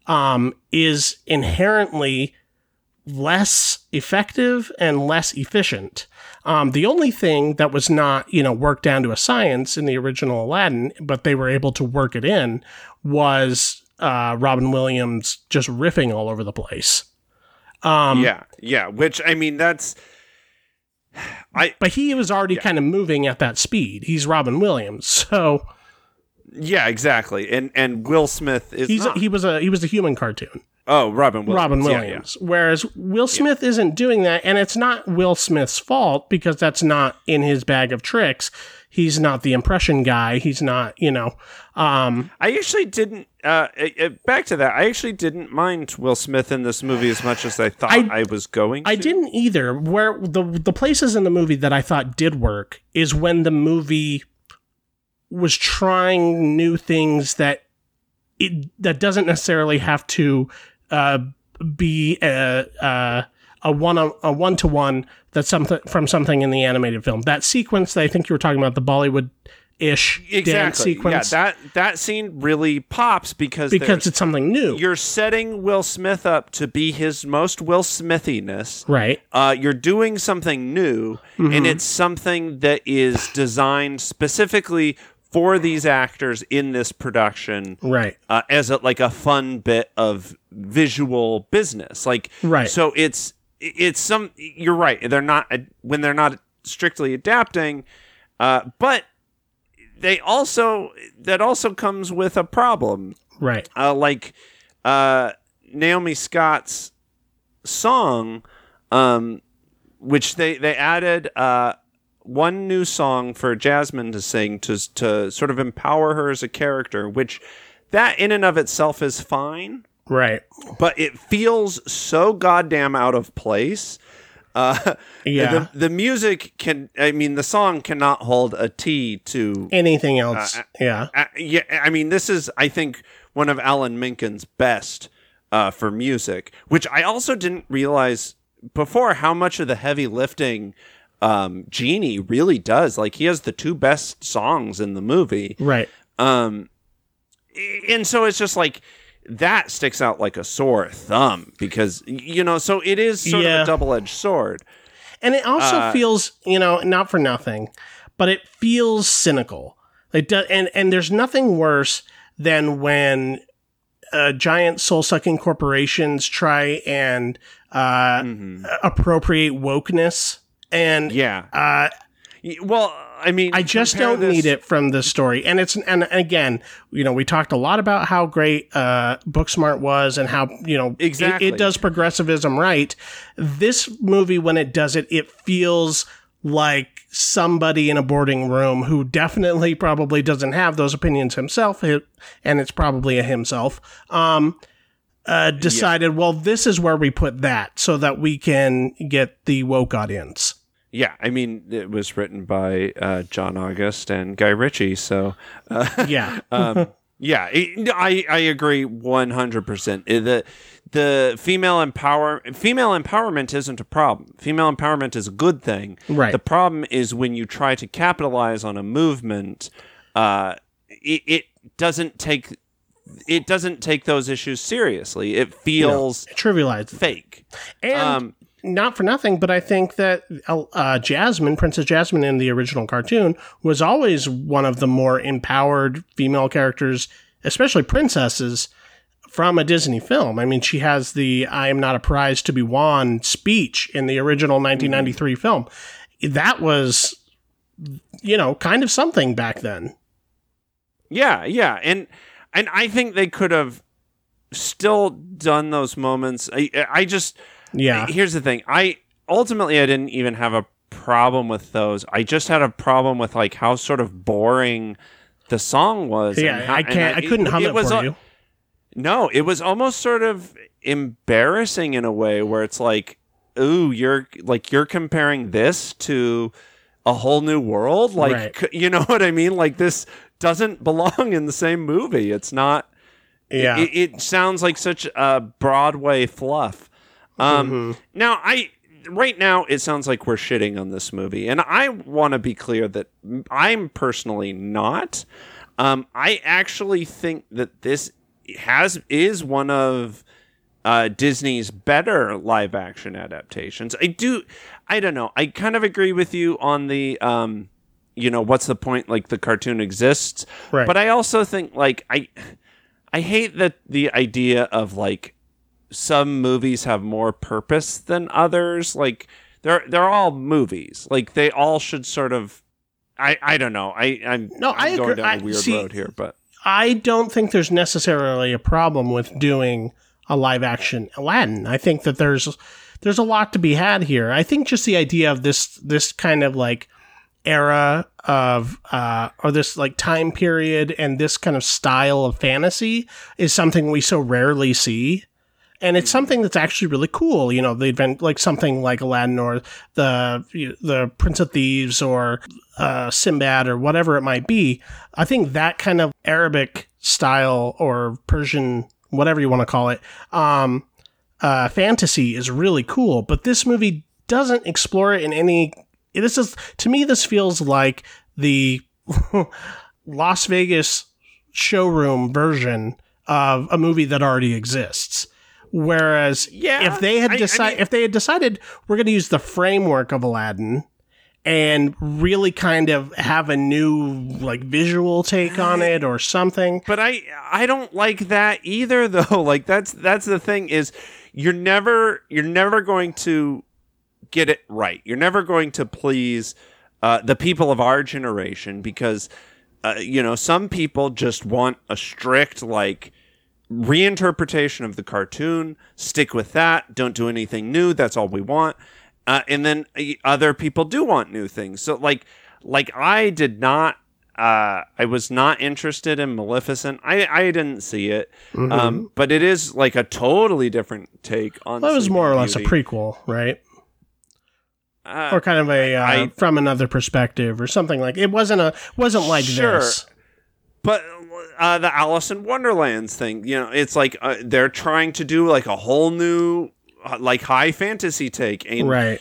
is inherently less effective and less efficient. The only thing that was not, worked down to a science in the original Aladdin, but they were able to work it in, was Robin Williams just riffing all over the place. Yeah. Which, I mean, that's... But he was already kind of moving at that speed. He's Robin Williams, so... Yeah, exactly. And Will Smith is not. He was a human cartoon. Oh, Robin Williams. Robin Williams. Yeah. Whereas Will Smith isn't doing that, and it's not Will Smith's fault because that's not in his bag of tricks. He's not the impression guy. He's not, I actually didn't, back to that, I actually didn't mind Will Smith in this movie as much as I thought I was going to. I didn't either. Where the places in the movie that I thought did work is when the movie was trying new things that doesn't necessarily have to be a one-to-one that's something from something in the animated film. That sequence that I think you were talking about, the Bollywood-ish dance sequence. Yeah, that scene really pops because it's something new. You're setting Will Smith up to be his most Will Smithiness. Right. You're doing something new, and it's something that is designed specifically for these actors in this production, right? As a fun bit of visual business, right. So it's some. You're right. They're not strictly adapting, but that also comes with a problem, right? Naomi Scott's song, which they added. One new song for Jasmine to sing to sort of empower her as a character, which that in and of itself is fine. Right. But it feels so goddamn out of place. Yeah. The music the song cannot hold a T to anything else. Yeah. I mean, this is, I think, one of Alan Menken's best for music, which I also didn't realize before how much of the heavy lifting Genie really does. He has the two best songs in the movie, right? And so it's just that sticks out like a sore thumb because so it is sort of a double-edged sword, and it also feels not for nothing, but it feels cynical. It does, and there's nothing worse than when giant soul-sucking corporations try and appropriate wokeness. And well, I mean, I just don't need it from this story. And again, we talked a lot about how great Booksmart was and how exactly it does progressivism right. This movie, when it does it, it feels like somebody in a boarding room who definitely probably doesn't have those opinions himself, and it's probably a himself. Decided, well, this is where we put that so that we can get the woke audience. Yeah, I mean, it was written by John August and Guy Ritchie, so... yeah. I agree 100%. The female empowerment isn't a problem. Female empowerment is a good thing. Right. The problem is when you try to capitalize on a movement, it doesn't take those issues seriously. It feels it trivialized, fake. And not for nothing, but I think that Princess Jasmine in the original cartoon was always one of the more empowered female characters, especially princesses, from a Disney film. I mean, she has the "I am not a prize to be won" speech in the original 1993 film. That was, kind of something back then. Yeah. And I think they could have still done those moments. Here's the thing. I didn't even have a problem with those. I just had a problem with how sort of boring the song was. Yeah, I couldn't hum it for you. No, it was almost sort of embarrassing in a way where it's ooh, you're comparing this to A Whole New World? Right. You know what I mean? This doesn't belong in the same movie. It's not. Yeah. It sounds like such a Broadway fluff. Now, right now, it sounds like we're shitting on this movie, and I want to be clear that I'm personally not. I actually think that this is one of Disney's better live action adaptations. I don't know. I kind of agree with you on the what's the point? The cartoon exists, right. But I also think I I hate that the idea of like some movies have more purpose than others. Like they're all movies. Like they all should sort of. I don't know. I'm I going agree. down a weird road here, but I don't think there's necessarily a problem with doing a live action Aladdin. I think that there's a lot to be had here. I think just the idea of this kind of like era of or this like time period and this kind of style of fantasy is something we so rarely see. And it's something that's actually really cool, you know, the event, like something like Aladdin or the Prince of Thieves or Sinbad or whatever it might be. I think that kind of Arabic style or Persian, whatever you want to call it, fantasy is really cool. But this movie doesn't explore it in any. This is, to me, this feels like the Las Vegas showroom version of a movie that already exists. Whereas if they had decided we're going to use the framework of Aladdin and really kind of have a new like visual take on it or something. But I don't like that either though. Like that's the thing is you're never going to get it right. You're never going to please the people of our generation because some people just want a strict like reinterpretation of the cartoon, stick with that, don't do anything new, that's all we want. And then other people do want new things. So like I did not I was not interested in Maleficent. I didn't see it. Mm-hmm. But it is like a totally different take on Well, it was Sleeping more or less a Beauty. prequel, right? Or kind of a from another perspective or something like it wasn't like sure. this. But the Alice in Wonderlands thing, it's like they're trying to do like a whole new like high fantasy take, and right.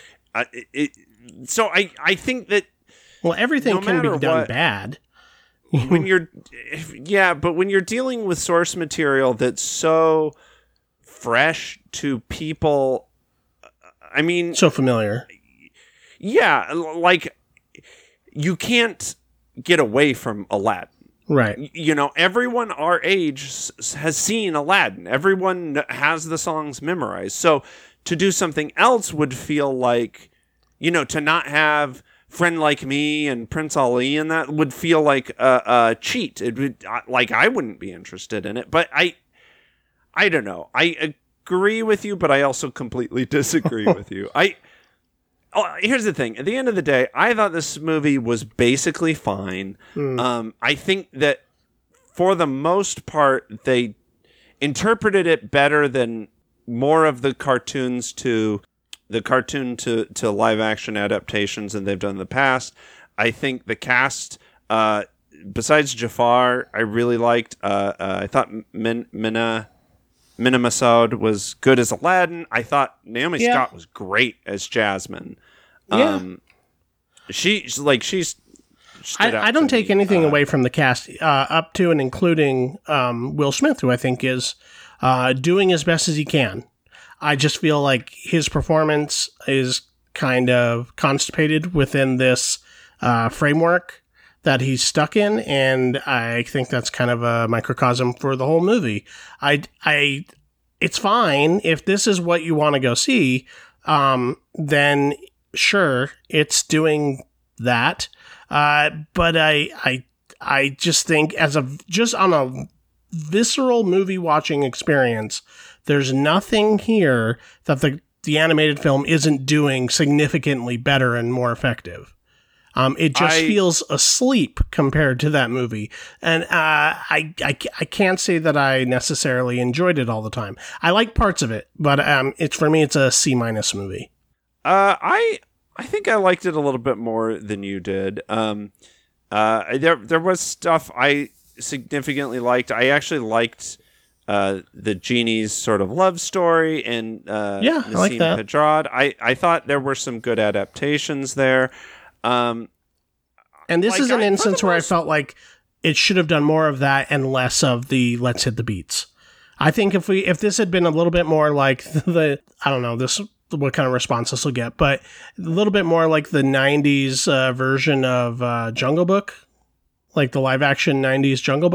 So I think that everything can be done bad. when you're but when you're dealing with source material that's so fresh to people, I mean, so familiar. Yeah, like you can't get away from Aladdin. Right. Everyone our age has seen Aladdin. Everyone has the songs memorized. So to do something else would feel like, to not have Friend Like Me and Prince Ali and that would feel like a cheat. It would like I wouldn't be interested in it. But I don't know. I agree with you, but I also completely disagree with you. Here's the thing. At the end of the day, I thought this movie was basically fine. I think that for the most part, they interpreted it better than more of the cartoon to live action adaptations than they've done in the past. I think the cast, besides Jafar, I really liked. I thought Mina Massoud was good as Aladdin. I thought Naomi Scott was great as Jasmine. She's I don't take anything away from the cast up to and including Will Smith, who I think is doing as best as he can. I just feel like his performance is kind of constipated within this framework that he's stuck in, and I think that's kind of a microcosm for the whole movie. It's fine if this is what you want to go see, then sure, it's doing that. But I just think just on a visceral movie watching experience, there's nothing here that the animated film isn't doing significantly better and more effective. It just feels asleep compared to that movie. And I can't say that I necessarily enjoyed it all the time. I like parts of it, but for me, it's a C- movie. I think I liked it a little bit more than you did. There was stuff I significantly liked. I actually liked the genie's sort of love story and I like that. Pedrad. I thought there were some good adaptations there. And this is an instance where I felt like it should have done more of that and less of the let's hit the beats. I think if this had been a little bit more like I don't know what kind of response this will get, but a little bit more like the 90s version of Jungle Book, like the live action 90s Jungle Book,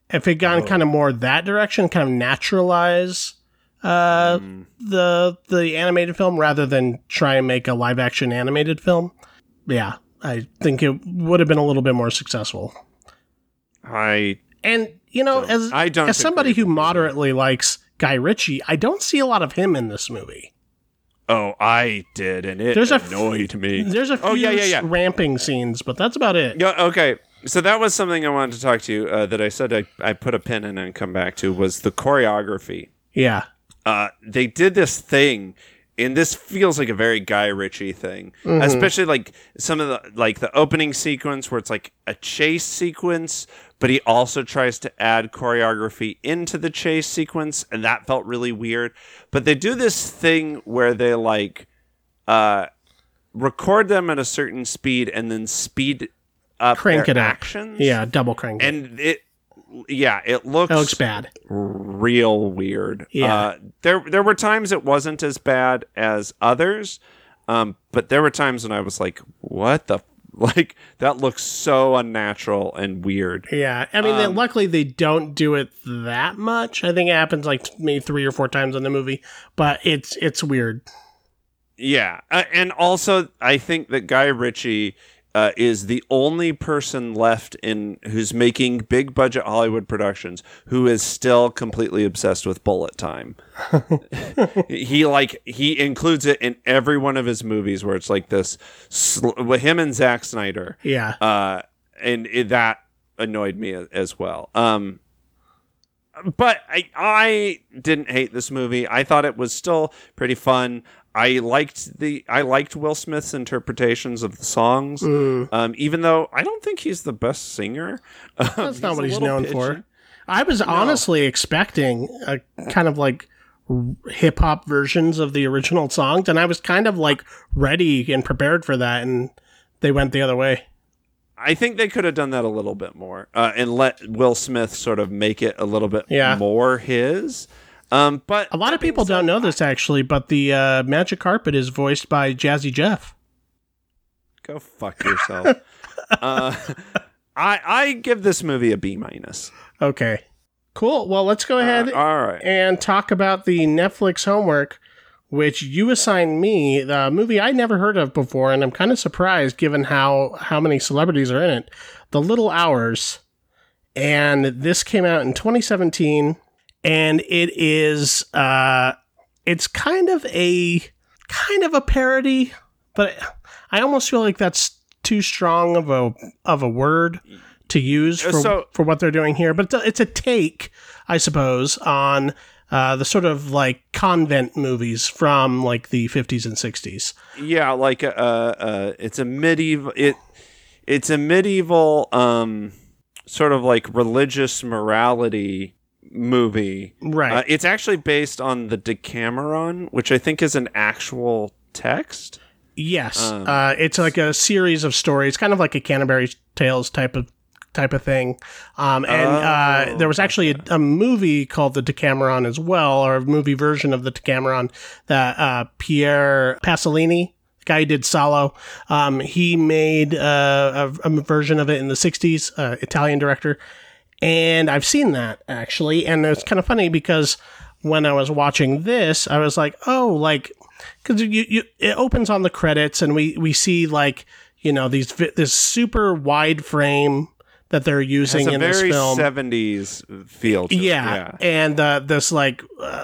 if it gone kind of more that direction, kind of naturalize the animated film rather than try and make a live action animated film, yeah, I think it would have been a little bit more successful. As somebody who moderately likes Guy Ritchie, I don't see a lot of him in this movie. Oh, I did, and it annoyed me. There's a few ramping scenes, but that's about it. Yeah, okay. So that was something I wanted to talk to you that I said I put a pin in and come back to, was the choreography. Yeah. They did this thing, and this feels like a very Guy Ritchie thing, especially like some of the opening sequence where it's like a chase sequence, but he also tries to add choreography into the chase sequence, and that felt really weird. But they do this thing where they record them at a certain speed and then speed up crank it up. Actions. Yeah, double crank it. And it looks bad. Real weird. Yeah. There were times it wasn't as bad as others, but there were times when I was like, what the that looks so unnatural and weird. Yeah, I mean, luckily they don't do it that much. I think it happens like maybe 3 or 4 times in the movie, but it's weird. Yeah, and also I think that Guy Ritchie is the only person left who's making big budget Hollywood productions who is still completely obsessed with bullet time. He includes it in every one of his movies where it's like this with him and Zack Snyder. Yeah. That annoyed me as well. But I didn't hate this movie. I thought it was still pretty fun. I liked Will Smith's interpretations of the songs, even though I don't think he's the best singer. That's not what he's known for. I was honestly expecting a kind of like hip hop versions of the original songs, and I was kind of like ready and prepared for that, and they went the other way. I think they could have done that a little bit more and let Will Smith sort of make it a little bit more his. But a lot of people don't know this actually, but the Magic Carpet is voiced by Jazzy Jeff. Go fuck yourself. I give this movie a B-. Okay, cool. Well, let's go ahead and talk about the Netflix homework, which you assigned me, the movie I never heard of before, and I'm kind of surprised given how many celebrities are in it. The Little Hours, and this came out in 2017. And it is, it's kind of a parody, but I almost feel like that's too strong of a word to use for what they're doing here. But it's a take, I suppose, on the sort of like convent movies from like the 50s and 60s. Yeah, like it's a medieval sort of like religious morality movie. Right. It's actually based on the Decameron, which I think is an actual text. Yes. It's like a series of stories, kind of like a Canterbury Tales type of thing. There was actually a movie called The Decameron as well, or a movie version of The Decameron that Pierre Pasolini, the guy who did Salo, he made a version of it in the 60s, Italian director. And I've seen that, actually. And it's kind of funny because when I was watching this, I was like, oh, like, because it opens on the credits and we see, like, you know, this super wide frame that they're using in this film. It's a very 70s feel to it. Yeah. And this, like,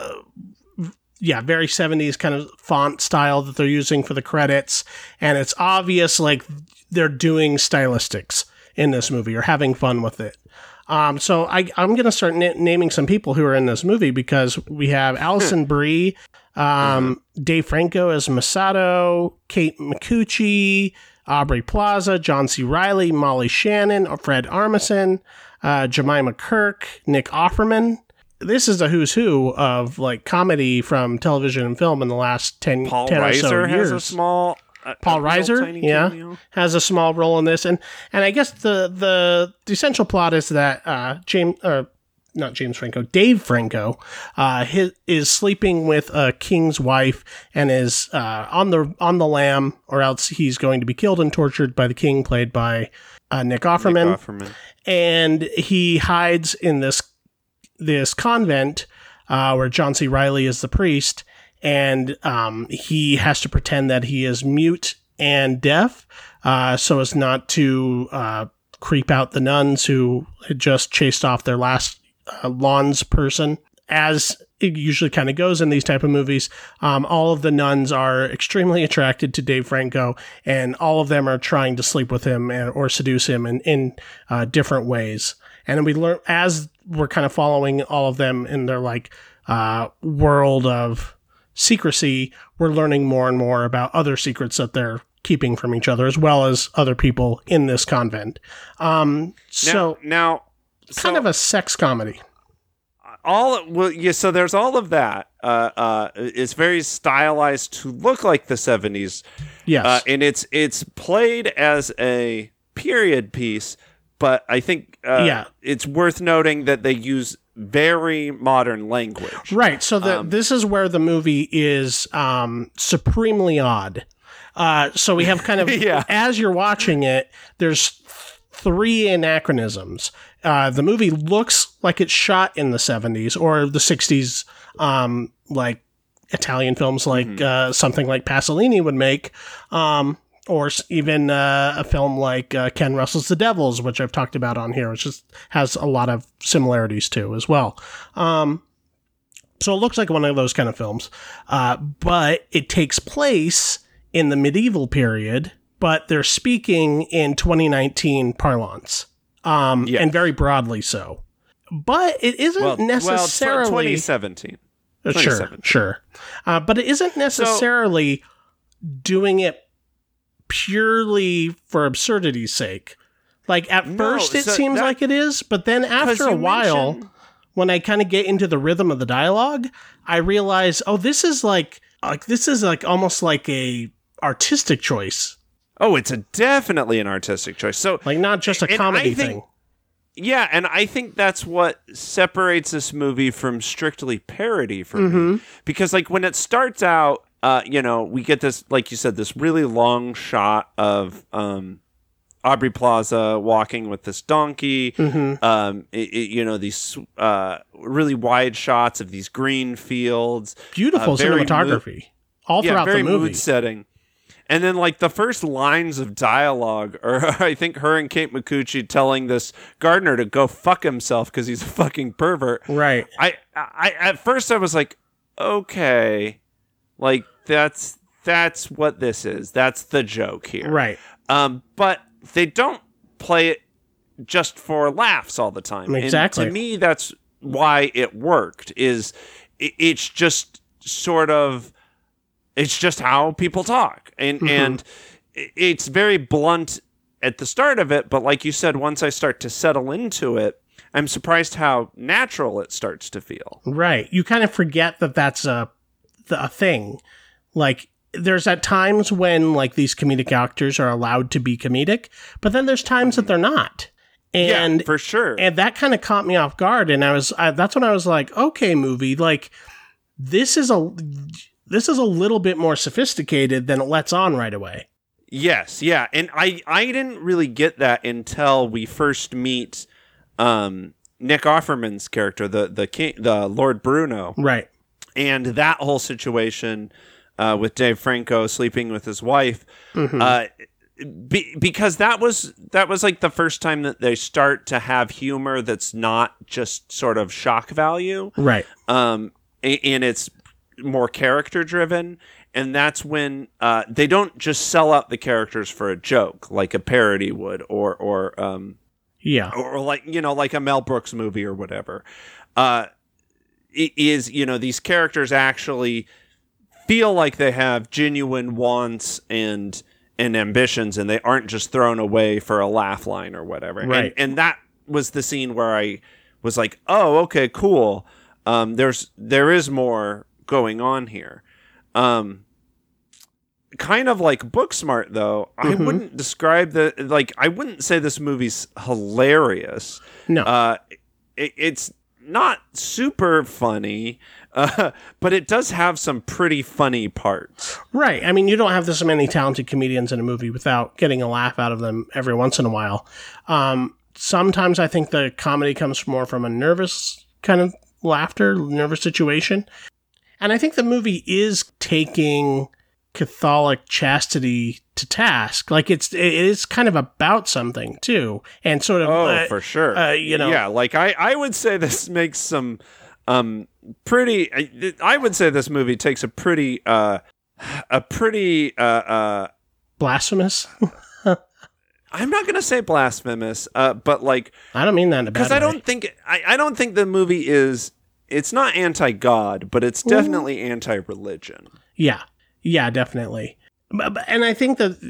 very 70s kind of font style that they're using for the credits. And it's obvious, like, they're doing stylistics in this movie or having fun with it. So I'm going to start naming some people who are in this movie because we have Alison Brie, Dave Franco as Masato, Kate Micucci, Aubrey Plaza, John C. Reilly, Molly Shannon, Fred Armisen, Jemima Kirk, Nick Offerman. This is a who's who of like comedy from television and film in the last 10 or so years. Has a small... Paul Reiser, has a small role in this, and I guess the essential plot is that not James Franco, Dave Franco, is sleeping with a king's wife and is on the lam, or else he's going to be killed and tortured by the king, played by Nick Offerman. And he hides in this convent where John C. Reilly is the priest, and he has to pretend that he is mute and deaf so as not to creep out the nuns who had just chased off their last lawns person. As it usually kind of goes in these type of movies, all of the nuns are extremely attracted to Dave Franco, and all of them are trying to sleep with him or seduce him in different ways. And we learn, as we're kind of following all of them in their world of secrecy, we're learning more and more about other secrets that they're keeping from each other, as well as other people in this convent. So kind of a sex comedy. So there's all of that. It's very stylized to look like the 70s. Yes. And it's played as a period piece, but I think it's worth noting that they use very modern language. Right. So this is where the movie is supremely odd. So we have kind of, as you're watching it, there's 3 anachronisms. The movie looks like it's shot in the 70s or the 60s, like Italian films, like something like Pasolini would make, or even a film like Ken Russell's The Devils, which I've talked about on here, which just has a lot of similarities too as well. So it looks like one of those kind of films, but it takes place in the medieval period, but they're speaking in 2019 parlance, and very broadly so. But it isn't necessarily... 2017. Sure. But it isn't necessarily doing it purely for absurdity's sake. Like, at first it seems like it is, but then after a while, when I kind of get into the rhythm of the dialogue, I realize, this is almost like a artistic choice. Oh, it's definitely an artistic choice. So, like, not just a comedy thing. Yeah, and I think that's what separates this movie from strictly parody for me. Because, like, when it starts out, we get this, like you said, this really long shot of Aubrey Plaza walking with this donkey. These really wide shots of these green fields. Beautiful cinematography all throughout the movie. Mood setting. And then, like, the first lines of dialogue are, I think, her and Kate Micucci telling this gardener to go fuck himself because he's a fucking pervert. Right. I at first I was like, okay, like that's what this is. That's the joke here. Right. But they don't play it just for laughs all the time. Exactly. And to me, that's why it worked. It's just sort of. It's just how people talk. And it's very blunt at the start of it, but like you said, once I start to settle into it, I'm surprised how natural it starts to feel. Right. You kind of forget that that's a thing. Like, there's at times when, like, these comedic actors are allowed to be comedic, but then there's times that they're not. And yeah, for sure. And that kind of caught me off guard. And that's when I was like, okay, movie, like, this is a little bit more sophisticated than it lets on right away. Yes, yeah. And I didn't really get that until we first meet Nick Offerman's character, the king, the Lord Bruno. Right. And that whole situation with Dave Franco sleeping with his wife. Because that was like the first time that they start to have humor that's not just sort of shock value. Right. And it's more character driven, and that's when they don't just sell out the characters for a joke like a parody would, or like, like a Mel Brooks movie or whatever. It is, these characters actually feel like they have genuine wants and ambitions, and they aren't just thrown away for a laugh line or whatever. Right. And that was the scene where I was like, oh, okay, cool. There is more going on here. Kind of like Booksmart, though. I wouldn't describe I wouldn't say this movie's hilarious. No. It's not super funny, but it does have some pretty funny parts. Right. I mean, you don't have this many talented comedians in a movie without getting a laugh out of them every once in a while. Sometimes I think the comedy comes more from a nervous kind of laughter, nervous situation. And I think the movie is taking Catholic chastity to task. Like it is kind of about something too. And sort of, for sure. Yeah. Like I would say this makes some, pretty, I would say this movie takes a pretty, blasphemous. I'm not going to say blasphemous, but like, I don't mean that in a bad way. Because I don't think the movie it's not anti-God, but it's definitely anti-religion. Yeah. Yeah, definitely. And I think that,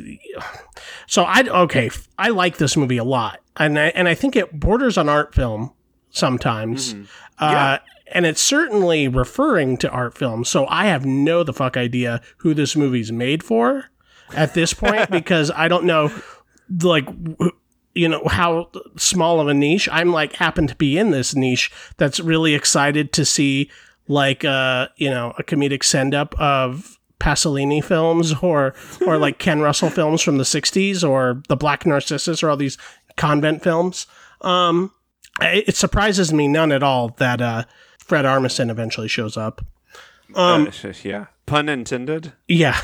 I like this movie a lot. And I think it borders on art film sometimes. Mm-hmm. Yeah. And it's certainly referring to art film. So I have no the fuck idea who this movie's made for at this point, because I don't know, like, how small of a niche. I'm like, happen to be in this niche that's really excited to see like, a comedic send up of Pasolini films or like Ken Russell films from the 60s or The Black Narcissus or all these convent films. It surprises me none at all that Fred Armisen eventually shows up. Yeah. Pun intended. Yeah.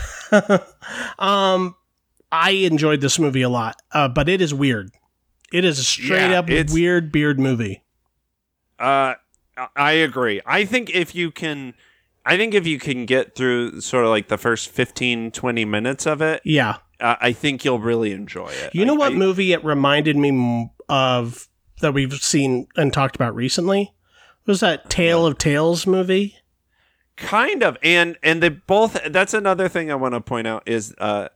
I enjoyed this movie a lot, but it is weird. It is a straight up weird beard movie. I agree. I think if you can get through sort of like the first 15, 20 minutes of it, yeah, I think you'll really enjoy it. You know what movie it reminded me of that we've seen and talked about recently? Was that Tale of Tales movie? Kind of. And they both, that's another thing I want to point out is,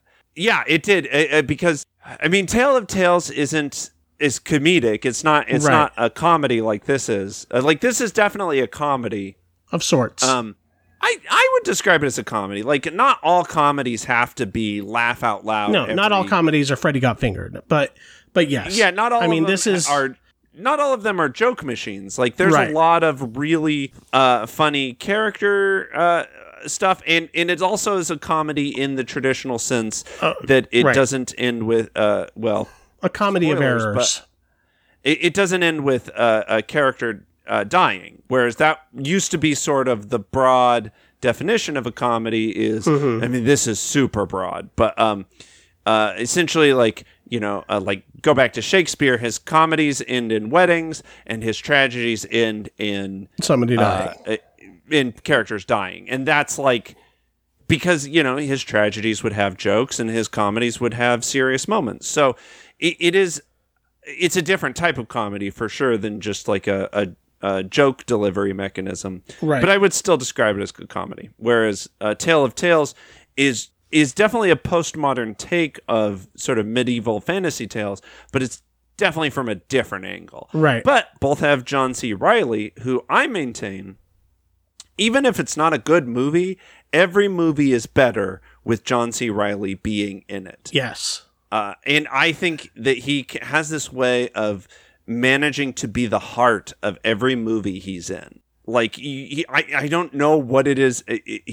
it did. Because, I mean, Tale of Tales is comedic. It's not a comedy like this is. Like, this is definitely a comedy. Of sorts. I would describe it as a comedy. Like, not all comedies have to be laugh out loud. No, not all comedies are Freddy Got Fingered, but yes. Yeah, not all. I mean, not all of them are joke machines. Like, there's a lot of really funny character stuff, and it also is a comedy in the traditional sense that it doesn't end with a comedy of errors. It doesn't end with a character dying, whereas that used to be sort of the broad definition of a comedy is, I mean, this is super broad, but essentially like go back to Shakespeare, his comedies end in weddings and his tragedies end in somebody dying, in characters dying. And that's like, because, his tragedies would have jokes and his comedies would have serious moments. So it's a different type of comedy for sure than just like a joke delivery mechanism. Right. But I would still describe it as a comedy. Whereas Tale of Tales is definitely a postmodern take of sort of medieval fantasy tales, but it's definitely from a different angle. Right. But both have John C. Reilly, who I maintain, even if it's not a good movie, every movie is better with John C. Reilly being in it. Yes. And I think that he has this way of managing to be the heart of every movie he's in. Like, I don't know what it is.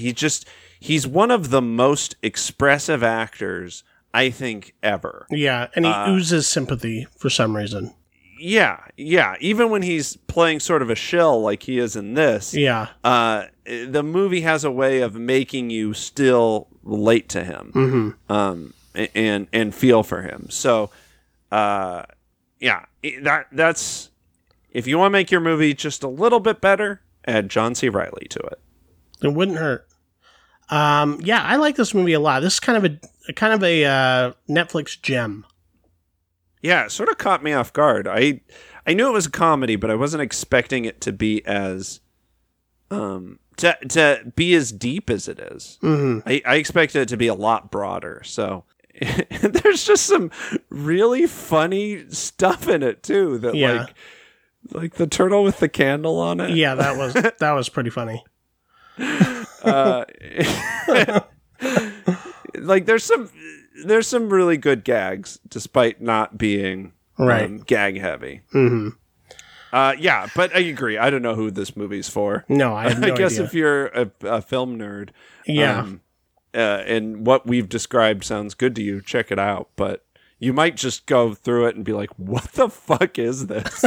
He's one of the most expressive actors, I think, ever. Yeah, and he oozes sympathy for some reason. Yeah. Even when he's playing sort of a shill like he is in this. Yeah. The movie has a way of making you still relate to him. Mm-hmm. And feel for him. So, that's, if you want to make your movie just a little bit better, add John C. Reilly to it. It wouldn't hurt. I like this movie a lot. This is kind of a Netflix gem. Yeah, it sort of caught me off guard. I knew it was a comedy, but I wasn't expecting it to be as to be as deep as it is. Mm-hmm. I expected it to be a lot broader. So there's just some really funny stuff in it too. That like the turtle with the candle on it. Yeah, that was pretty funny. Like there's some really good gags despite not being gag heavy. Mm-hmm. Yeah, but I agree. I don't know who this movie's for. No, I have no I guess idea. if you're a film nerd, Yeah. and what we've described sounds good to you, check it out. But you might just go through it and be like, "What the fuck is this?"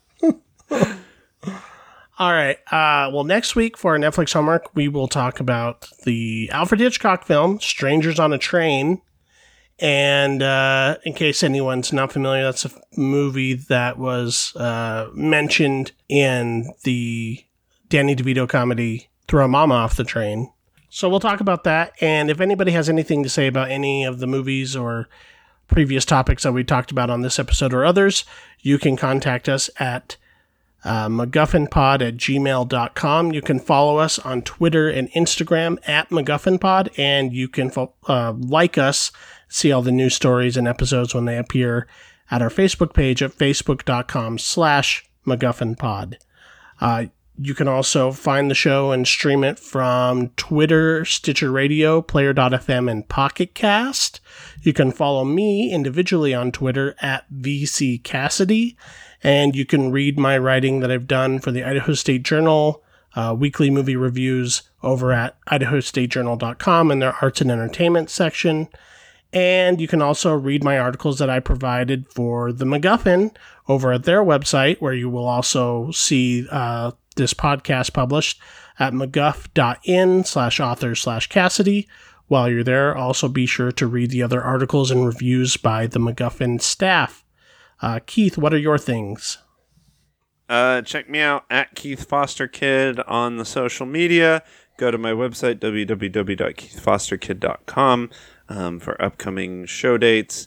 All right. Well, next week for our Netflix homework, we will talk about the Alfred Hitchcock film, Strangers on a Train. And in case anyone's not familiar, that's a movie that was mentioned in the Danny DeVito comedy, Throw Mama Off the Train. So we'll talk about that. And if anybody has anything to say about any of the movies or previous topics that we talked about on this episode or others, you can contact us at MacGuffinPod@gmail.com. You can follow us on Twitter and Instagram at MacGuffinPod, and you can like us, see all the news stories and episodes when they appear at our Facebook page at facebook.com/MacGuffinPod. You can also find the show and stream it from Twitter, Stitcher Radio, Player.fm, and Pocket Cast. You can follow me individually on Twitter at VC Cassidy. And you can read my writing that I've done for the Idaho State Journal, weekly movie reviews over at idahostatejournal.com in their arts and entertainment section. And you can also read my articles that I provided for the MacGuffin over at their website, where you will also see this podcast published at mcguff.in/author/Cassidy. While you're there, also be sure to read the other articles and reviews by the MacGuffin staff. Keith, what are your things? Check me out at Keith Foster Kid on the social media. Go to my website, www.keithfosterkid.com, for upcoming show dates.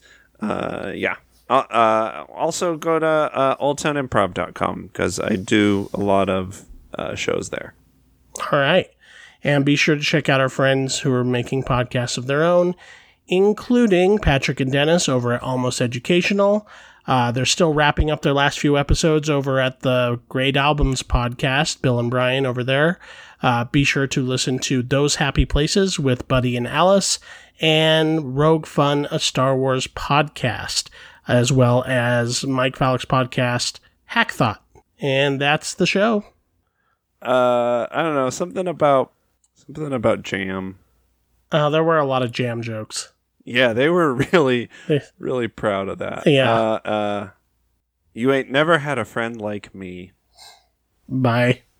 Also go to oldtownimprov.com because I do a lot of shows there. All right. And be sure to check out our friends who are making podcasts of their own, including Patrick and Dennis over at Almost Educational. They're still wrapping up their last few episodes over at the Great Albums podcast, Bill and Brian over there. Be sure to listen to Those Happy Places with Buddy and Alice, and Rogue Fun, a Star Wars podcast, as well as Mike Fallick's podcast, Hack Thought. And that's the show. I don't know, something about jam. There were a lot of jam jokes. Yeah, they were really, really proud of that. Yeah. You ain't never had a friend like me. Bye.